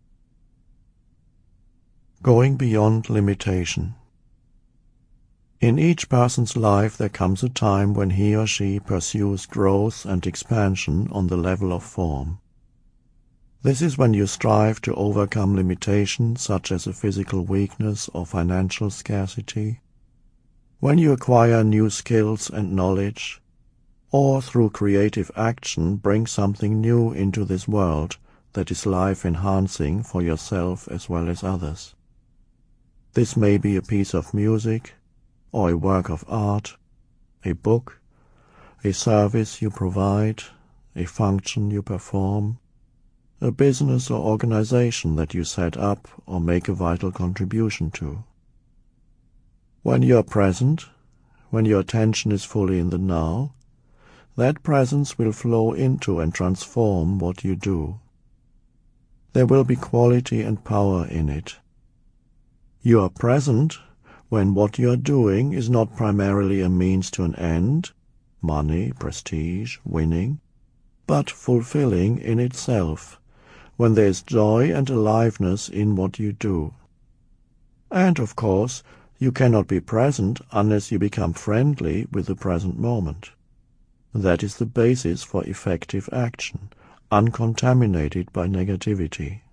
Going beyond limitation. In each person's life there comes a time when he or she pursues growth and expansion on the level of form. This is when you strive to overcome limitations such as a physical weakness or financial scarcity, when you acquire new skills and knowledge, or through creative action bring something new into this world that is life-enhancing for yourself as well as others. This may be a piece of music, or a work of art, a book, a service you provide, a function you perform, a business or organization that you set up or make a vital contribution to. When you are present, when your attention is fully in the now, that presence will flow into and transform what you do. There will be quality and power in it. You are present when what you are doing is not primarily a means to an end, money, prestige, winning, but fulfilling in itself, when there is joy and aliveness in what you do. And, of course, you cannot be present unless you become friendly with the present moment. That is the basis for effective action, uncontaminated by negativity.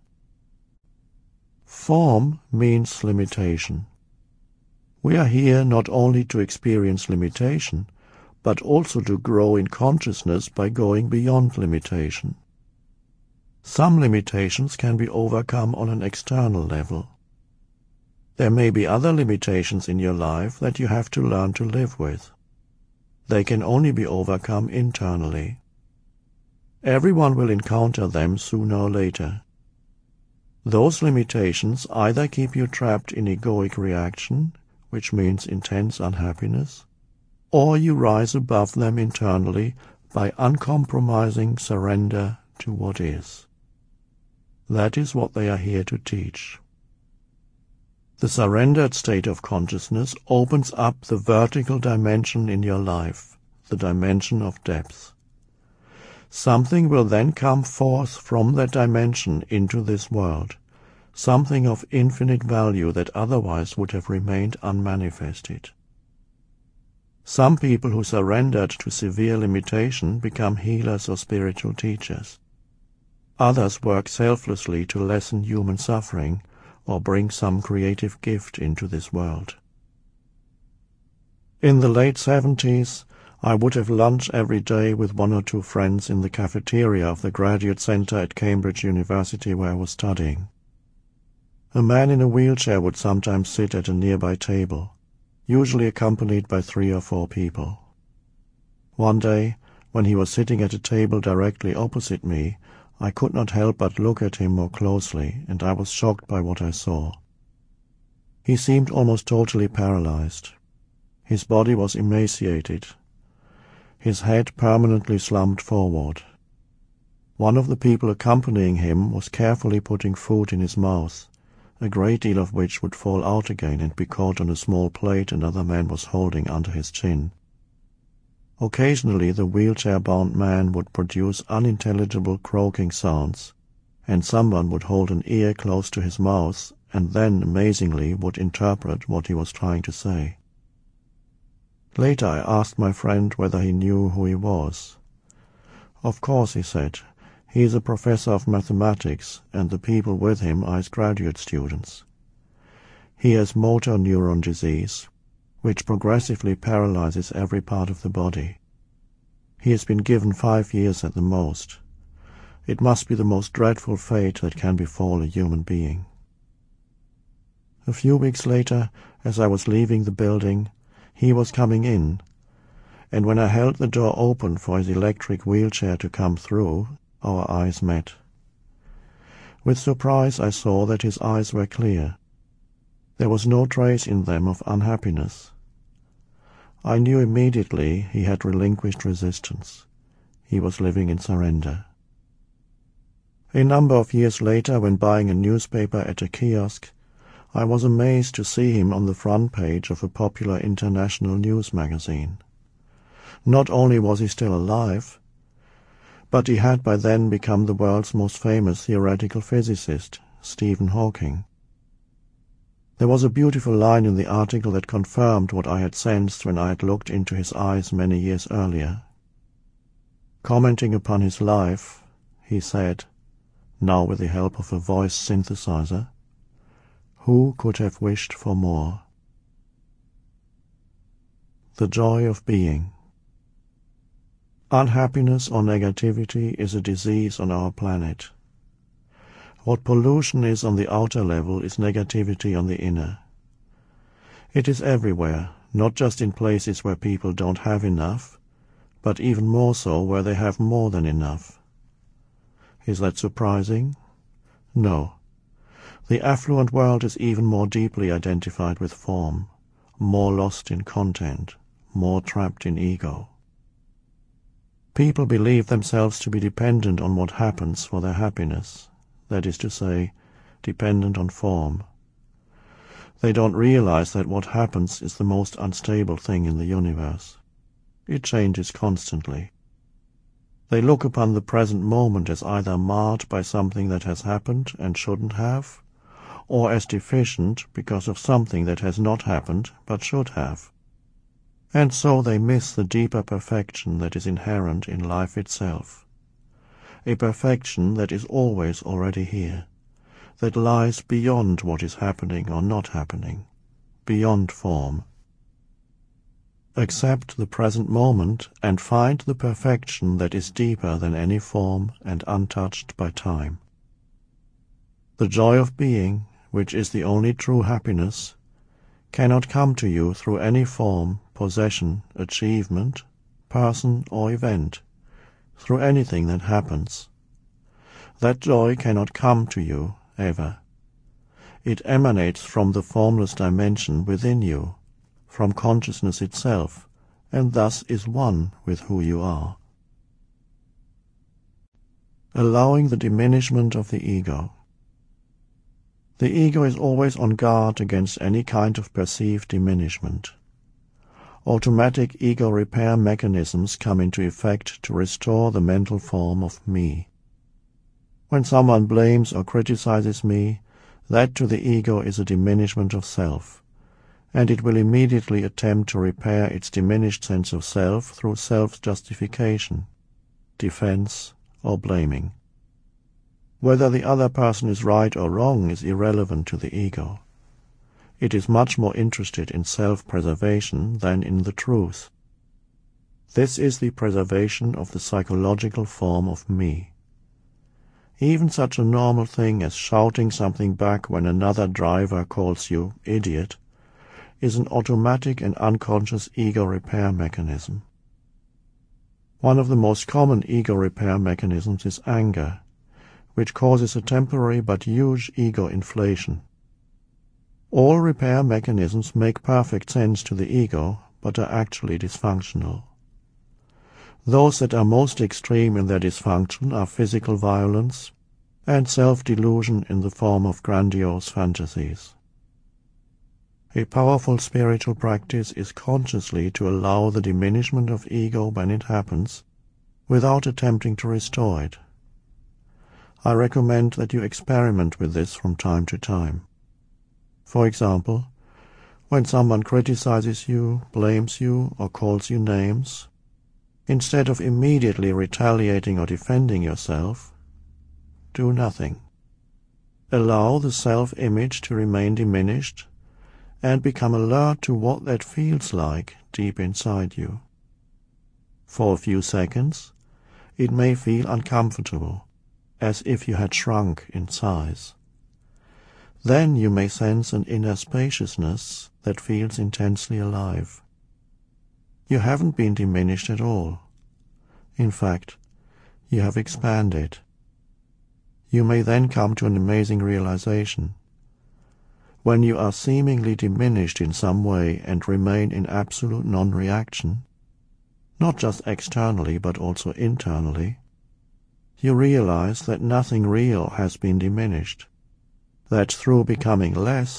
Form means limitation. We are here not only to experience limitation, but also to grow in consciousness by going beyond limitation. Some limitations can be overcome on an external level. There may be other limitations in your life that you have to learn to live with. They can only be overcome internally. Everyone will encounter them sooner or later. Those limitations either keep you trapped in egoic reaction, which means intense unhappiness, or you rise above them internally by uncompromising surrender to what is. That is what they are here to teach. The surrendered state of consciousness opens up the vertical dimension in your life, the dimension of depth. Something will then come forth from that dimension into this world, something of infinite value that otherwise would have remained unmanifested. Some people who surrendered to severe limitation become healers or spiritual teachers. Others work selflessly to lessen human suffering or bring some creative gift into this world. In the late 70s, I would have lunch every day with one or two friends in the cafeteria of the graduate center at Cambridge University where I was studying. A man in a wheelchair would sometimes sit at a nearby table, usually accompanied by 3 or 4 people. One day, when he was sitting at a table directly opposite me, I could not help but look at him more closely, and I was shocked by what I saw. He seemed almost totally paralyzed. His body was emaciated, his head permanently slumped forward. One of the people accompanying him was carefully putting food in his mouth, a great deal of which would fall out again and be caught on a small plate another man was holding under his chin. Occasionally the wheelchair-bound man would produce unintelligible croaking sounds, and someone would hold an ear close to his mouth and then, amazingly, would interpret what he was trying to say. Later I asked my friend whether he knew who he was. "Of course," he said. "He is a professor of mathematics, and the people with him are his graduate students. He has motor neuron disease, which progressively paralyzes every part of the body. He has been given 5 years at the most. It must be the most dreadful fate that can befall a human being." A few weeks later, as I was leaving the building, he was coming in, and when I held the door open for his electric wheelchair to come through, our eyes met. With surprise I saw that his eyes were clear. There was no trace in them of unhappiness. I knew immediately he had relinquished resistance. He was living in surrender. A number of years later, when buying a newspaper at a kiosk, I was amazed to see him on the front page of a popular international news magazine. Not only was he still alive, but he had by then become the world's most famous theoretical physicist, Stephen Hawking. There was a beautiful line in the article that confirmed what I had sensed when I had looked into his eyes many years earlier. Commenting upon his life, he said, now with the help of a voice synthesizer, "Who could have wished for more?" The joy of being. Unhappiness or negativity is a disease on our planet. What pollution is on the outer level is negativity on the inner. It is everywhere, not just in places where people don't have enough, but even more so where they have more than enough. Is that surprising? No. The affluent world is even more deeply identified with form, more lost in content, more trapped in ego. People believe themselves to be dependent on what happens for their happiness, that is to say, dependent on form. They don't realize that what happens is the most unstable thing in the universe. It changes constantly. They look upon the present moment as either marred by something that has happened and shouldn't have, or as deficient because of something that has not happened but should have. And so they miss the deeper perfection that is inherent in life itself, a perfection that is always already here, that lies beyond what is happening or not happening, beyond form. Accept the present moment and find the perfection that is deeper than any form and untouched by time. The joy of being, which is the only true happiness, cannot come to you through any form, possession, achievement, person or event, through anything that happens. That joy cannot come to you, ever. It emanates from the formless dimension within you, from consciousness itself, and thus is one with who you are. Allowing the diminishment of the ego. The ego is always on guard against any kind of perceived diminishment. Automatic ego repair mechanisms come into effect to restore the mental form of me. When someone blames or criticizes me, that to the ego is a diminishment of self, and it will immediately attempt to repair its diminished sense of self through self-justification, defense, or blaming. Whether the other person is right or wrong is irrelevant to the ego. It is much more interested in self-preservation than in the truth. This is the preservation of the psychological form of me. Even such a normal thing as shouting something back when another driver calls you idiot is an automatic and unconscious ego repair mechanism. One of the most common ego repair mechanisms is anger, which causes a temporary but huge ego inflation. All repair mechanisms make perfect sense to the ego, but are actually dysfunctional. Those that are most extreme in their dysfunction are physical violence and self-delusion in the form of grandiose fantasies. A powerful spiritual practice is consciously to allow the diminishment of ego when it happens, without attempting to restore it. I recommend that you experiment with this from time to time. For example, when someone criticizes you, blames you, or calls you names, instead of immediately retaliating or defending yourself, do nothing. Allow the self-image to remain diminished and become alert to what that feels like deep inside you. For a few seconds, it may feel uncomfortable, as if you had shrunk in size. Then you may sense an inner spaciousness that feels intensely alive. You haven't been diminished at all. In fact, you have expanded. You may then come to an amazing realization. When you are seemingly diminished in some way and remain in absolute non-reaction, not just externally but also internally, you realize that nothing real has been diminished, that through becoming less,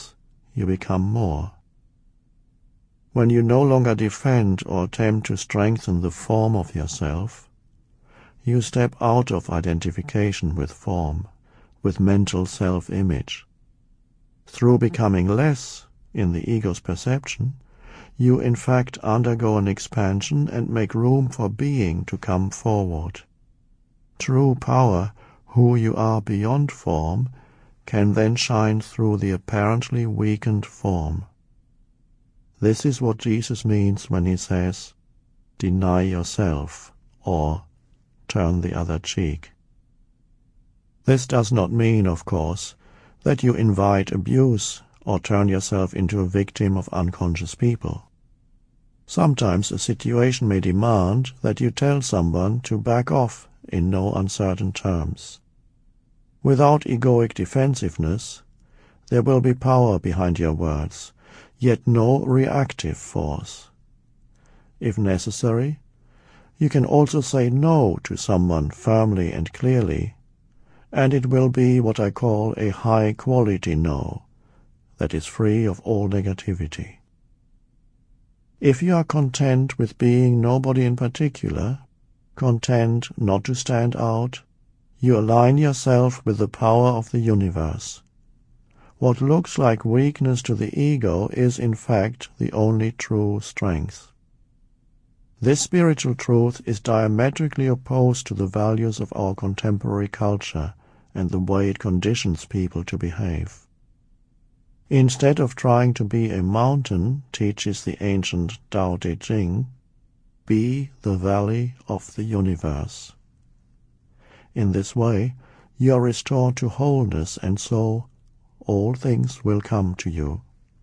you become more. When you no longer defend or attempt to strengthen the form of yourself, you step out of identification with form, with mental self-image. Through becoming less in the ego's perception, you in fact undergo an expansion and make room for being to come forward. True power, who you are beyond form, can then shine through the apparently weakened form. This is what Jesus means when he says, "Deny yourself," or "turn the other cheek." This does not mean, of course, that you invite abuse or turn yourself into a victim of unconscious people. Sometimes a situation may demand that you tell someone to back off in no uncertain terms. Without egoic defensiveness, there will be power behind your words, yet no reactive force. If necessary, you can also say no to someone firmly and clearly, and it will be what I call a high-quality no, that is free of all negativity. If you are content with being nobody in particular, content not to stand out, you align yourself with the power of the universe. What looks like weakness to the ego is in fact the only true strength. This spiritual truth is diametrically opposed to the values of our contemporary culture and the way it conditions people to behave. Instead of trying to be a mountain, teaches the ancient Tao Te Ching, be the valley of the universe. In this way, you are restored to wholeness, and so all things will come to you.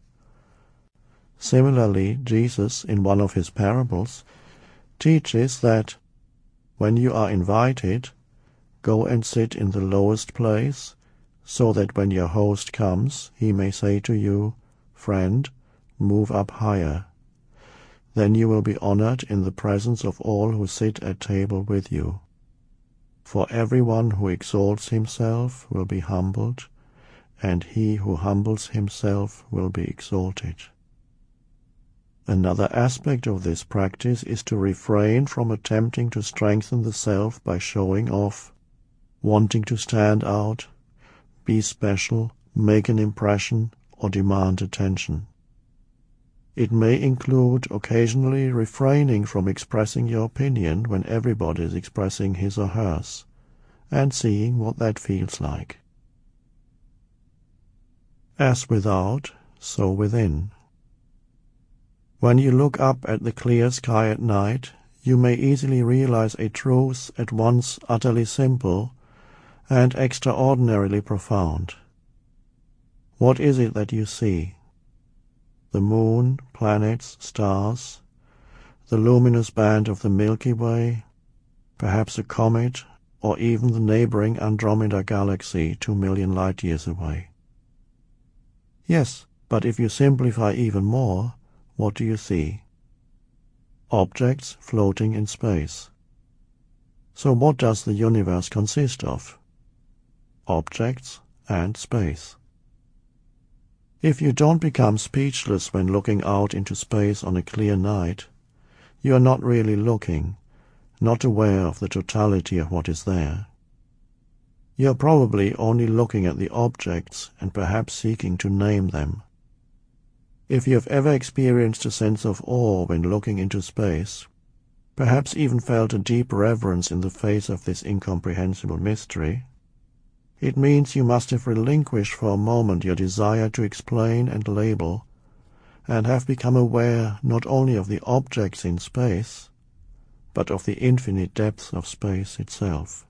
Similarly, Jesus, in one of his parables, teaches that when you are invited, go and sit in the lowest place, so that when your host comes, he may say to you, "Friend, move up higher." Then you will be honored in the presence of all who sit at table with you. For everyone who exalts himself will be humbled, and he who humbles himself will be exalted. Another aspect of this practice is to refrain from attempting to strengthen the self by showing off, wanting to stand out, be special, make an impression, or demand attention. It may include occasionally refraining from expressing your opinion when everybody is expressing his or hers, and seeing what that feels like. As without, so within. When you look up at the clear sky at night, you may easily realize a truth at once utterly simple and extraordinarily profound. What is it that you see? The moon, planets, stars, the luminous band of the Milky Way, perhaps a comet, or even the neighboring Andromeda galaxy 2 million light-years away. Yes, but if you simplify even more, what do you see? Objects floating in space. So what does the universe consist of? Objects and space. If you don't become speechless when looking out into space on a clear night, you are not really looking, not aware of the totality of what is there. You are probably only looking at the objects and perhaps seeking to name them. If you have ever experienced a sense of awe when looking into space, perhaps even felt a deep reverence in the face of this incomprehensible mystery, it means you must have relinquished for a moment your desire to explain and label, and have become aware not only of the objects in space, but of the infinite depth of space itself.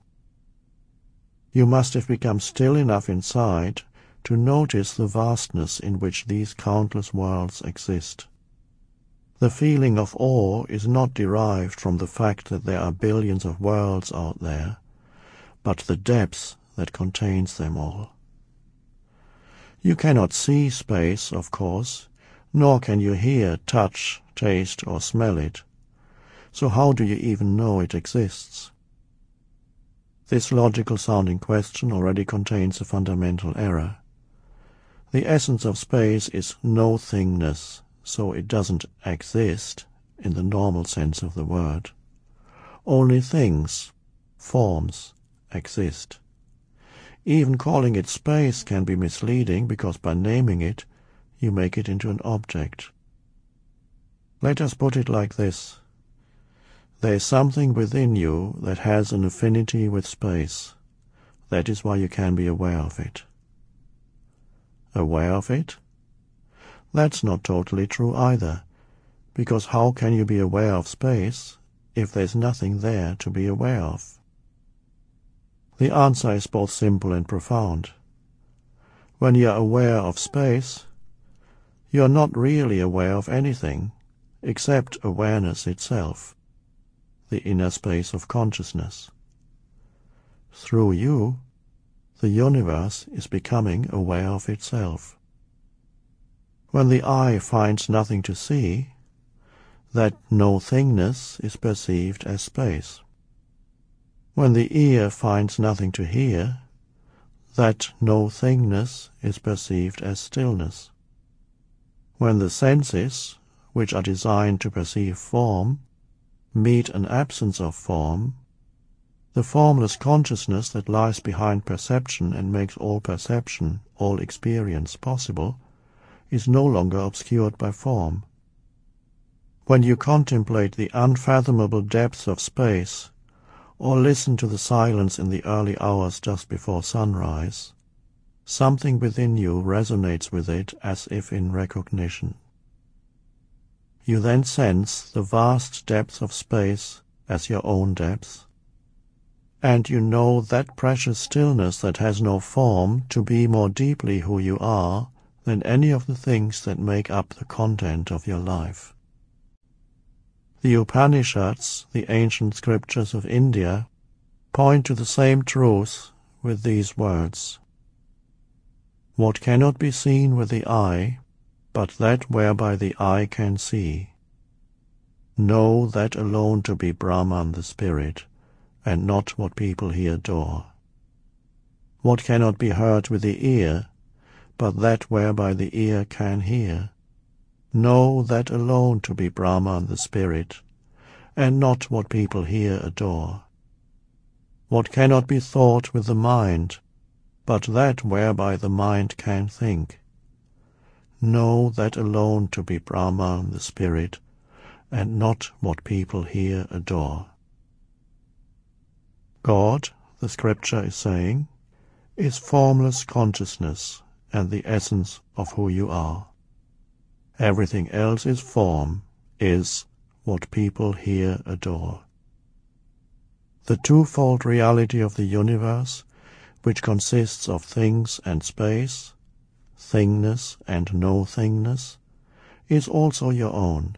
You must have become still enough inside to notice the vastness in which these countless worlds exist. The feeling of awe is not derived from the fact that there are billions of worlds out there, but the depth that contains them all. You cannot see space, of course, nor can you hear, touch, taste, or smell it. So how do you even know it exists? This logical-sounding question already contains a fundamental error. The essence of space is no-thingness, so it doesn't exist in the normal sense of the word. Only things, forms, exist. Even calling it space can be misleading because by naming it, you make it into an object. Let us put it like this. There is something within you that has an affinity with space. That is why you can be aware of it. Aware of it? That's not totally true either, because how can you be aware of space if there's nothing there to be aware of? The answer is both simple and profound. When you are aware of space, you are not really aware of anything except awareness itself, the inner space of consciousness. Through you, the universe is becoming aware of itself. When the eye finds nothing to see, that no-thingness is perceived as space. When the ear finds nothing to hear, that no-thingness is perceived as stillness. When the senses, which are designed to perceive form, meet an absence of form, the formless consciousness that lies behind perception and makes all perception, all experience possible, is no longer obscured by form. When you contemplate the unfathomable depths of space, or listen to the silence in the early hours just before sunrise, something within you resonates with it as if in recognition. You then sense the vast depths of space as your own depths, and you know that precious stillness that has no form to be more deeply who you are than any of the things that make up the content of your life. The Upanishads, the ancient scriptures of India, point to the same truth with these words. What cannot be seen with the eye, but that whereby the eye can see. Know that alone to be Brahman the Spirit, and not what people here adore. What cannot be heard with the ear, but that whereby the ear can hear. Know that alone to be Brahman the Spirit, and not what people here adore. What cannot be thought with the mind, but that whereby the mind can think. Know that alone to be Brahman the Spirit, and not what people here adore. God, the scripture is saying, is formless consciousness and the essence of who you are. Everything else is form, is what people here adore. The twofold reality of the universe, which consists of things and space, thingness and no-thingness, is also your own.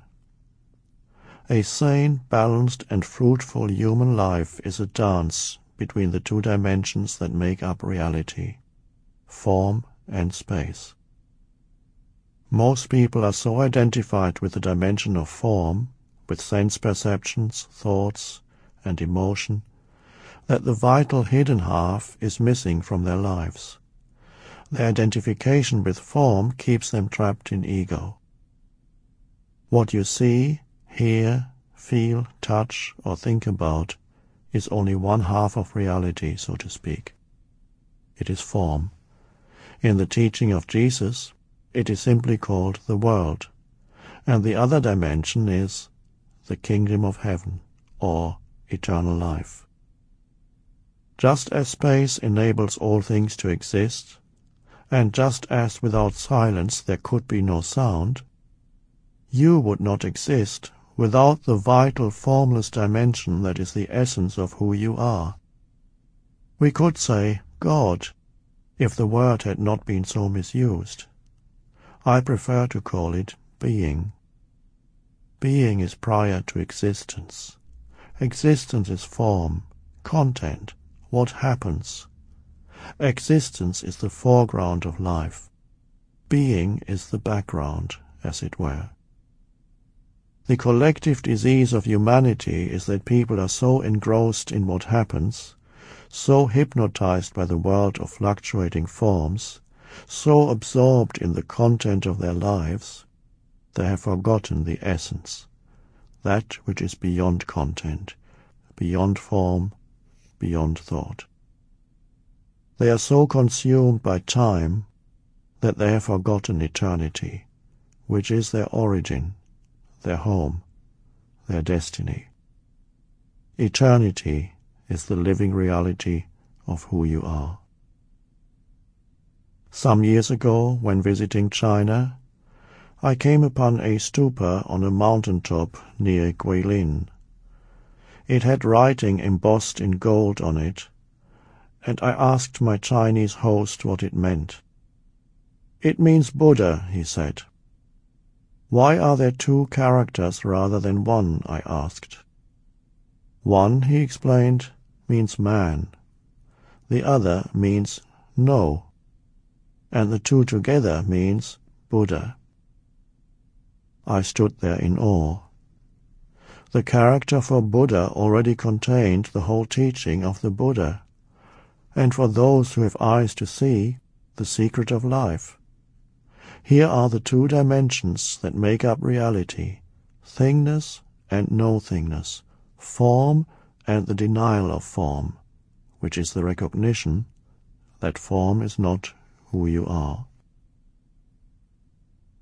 A sane, balanced and fruitful human life is a dance between the two dimensions that make up reality, form and space. Most people are so identified with the dimension of form, with sense perceptions, thoughts, and emotion, that the vital hidden half is missing from their lives. Their identification with form keeps them trapped in ego. What you see, hear, feel, touch, or think about is only one half of reality, so to speak. It is form. In the teaching of Jesus, it is simply called the world, and the other dimension is the kingdom of heaven, or eternal life. Just as space enables all things to exist, and just as without silence there could be no sound, you would not exist without the vital formless dimension that is the essence of who you are. We could say God, if the word had not been so misused. I prefer to call it being. Being is prior to existence. Existence is form, content, what happens. Existence is the foreground of life. Being is the background, as it were. The collective disease of humanity is that people are so engrossed in what happens, so hypnotized by the world of fluctuating forms, So absorbed in the content of their lives, they have forgotten the essence, that which is beyond content, beyond form, beyond thought. They are so consumed by time that they have forgotten eternity, which is their origin, their home, their destiny. Eternity is the living reality of who you are. Some years ago, when visiting China, I came upon a stupa on a mountaintop near Guilin. It had writing embossed in gold on it, and I asked my Chinese host what it meant. "It means Buddha," he said. "Why are there two characters rather than one?" I asked. "One," he explained, "means man. The other means no. And the two together means Buddha." I stood there in awe. The character for Buddha already contained the whole teaching of the Buddha, and for those who have eyes to see, the secret of life. Here are the two dimensions that make up reality, thingness and no-thingness, form and the denial of form, which is the recognition that form is not who you are.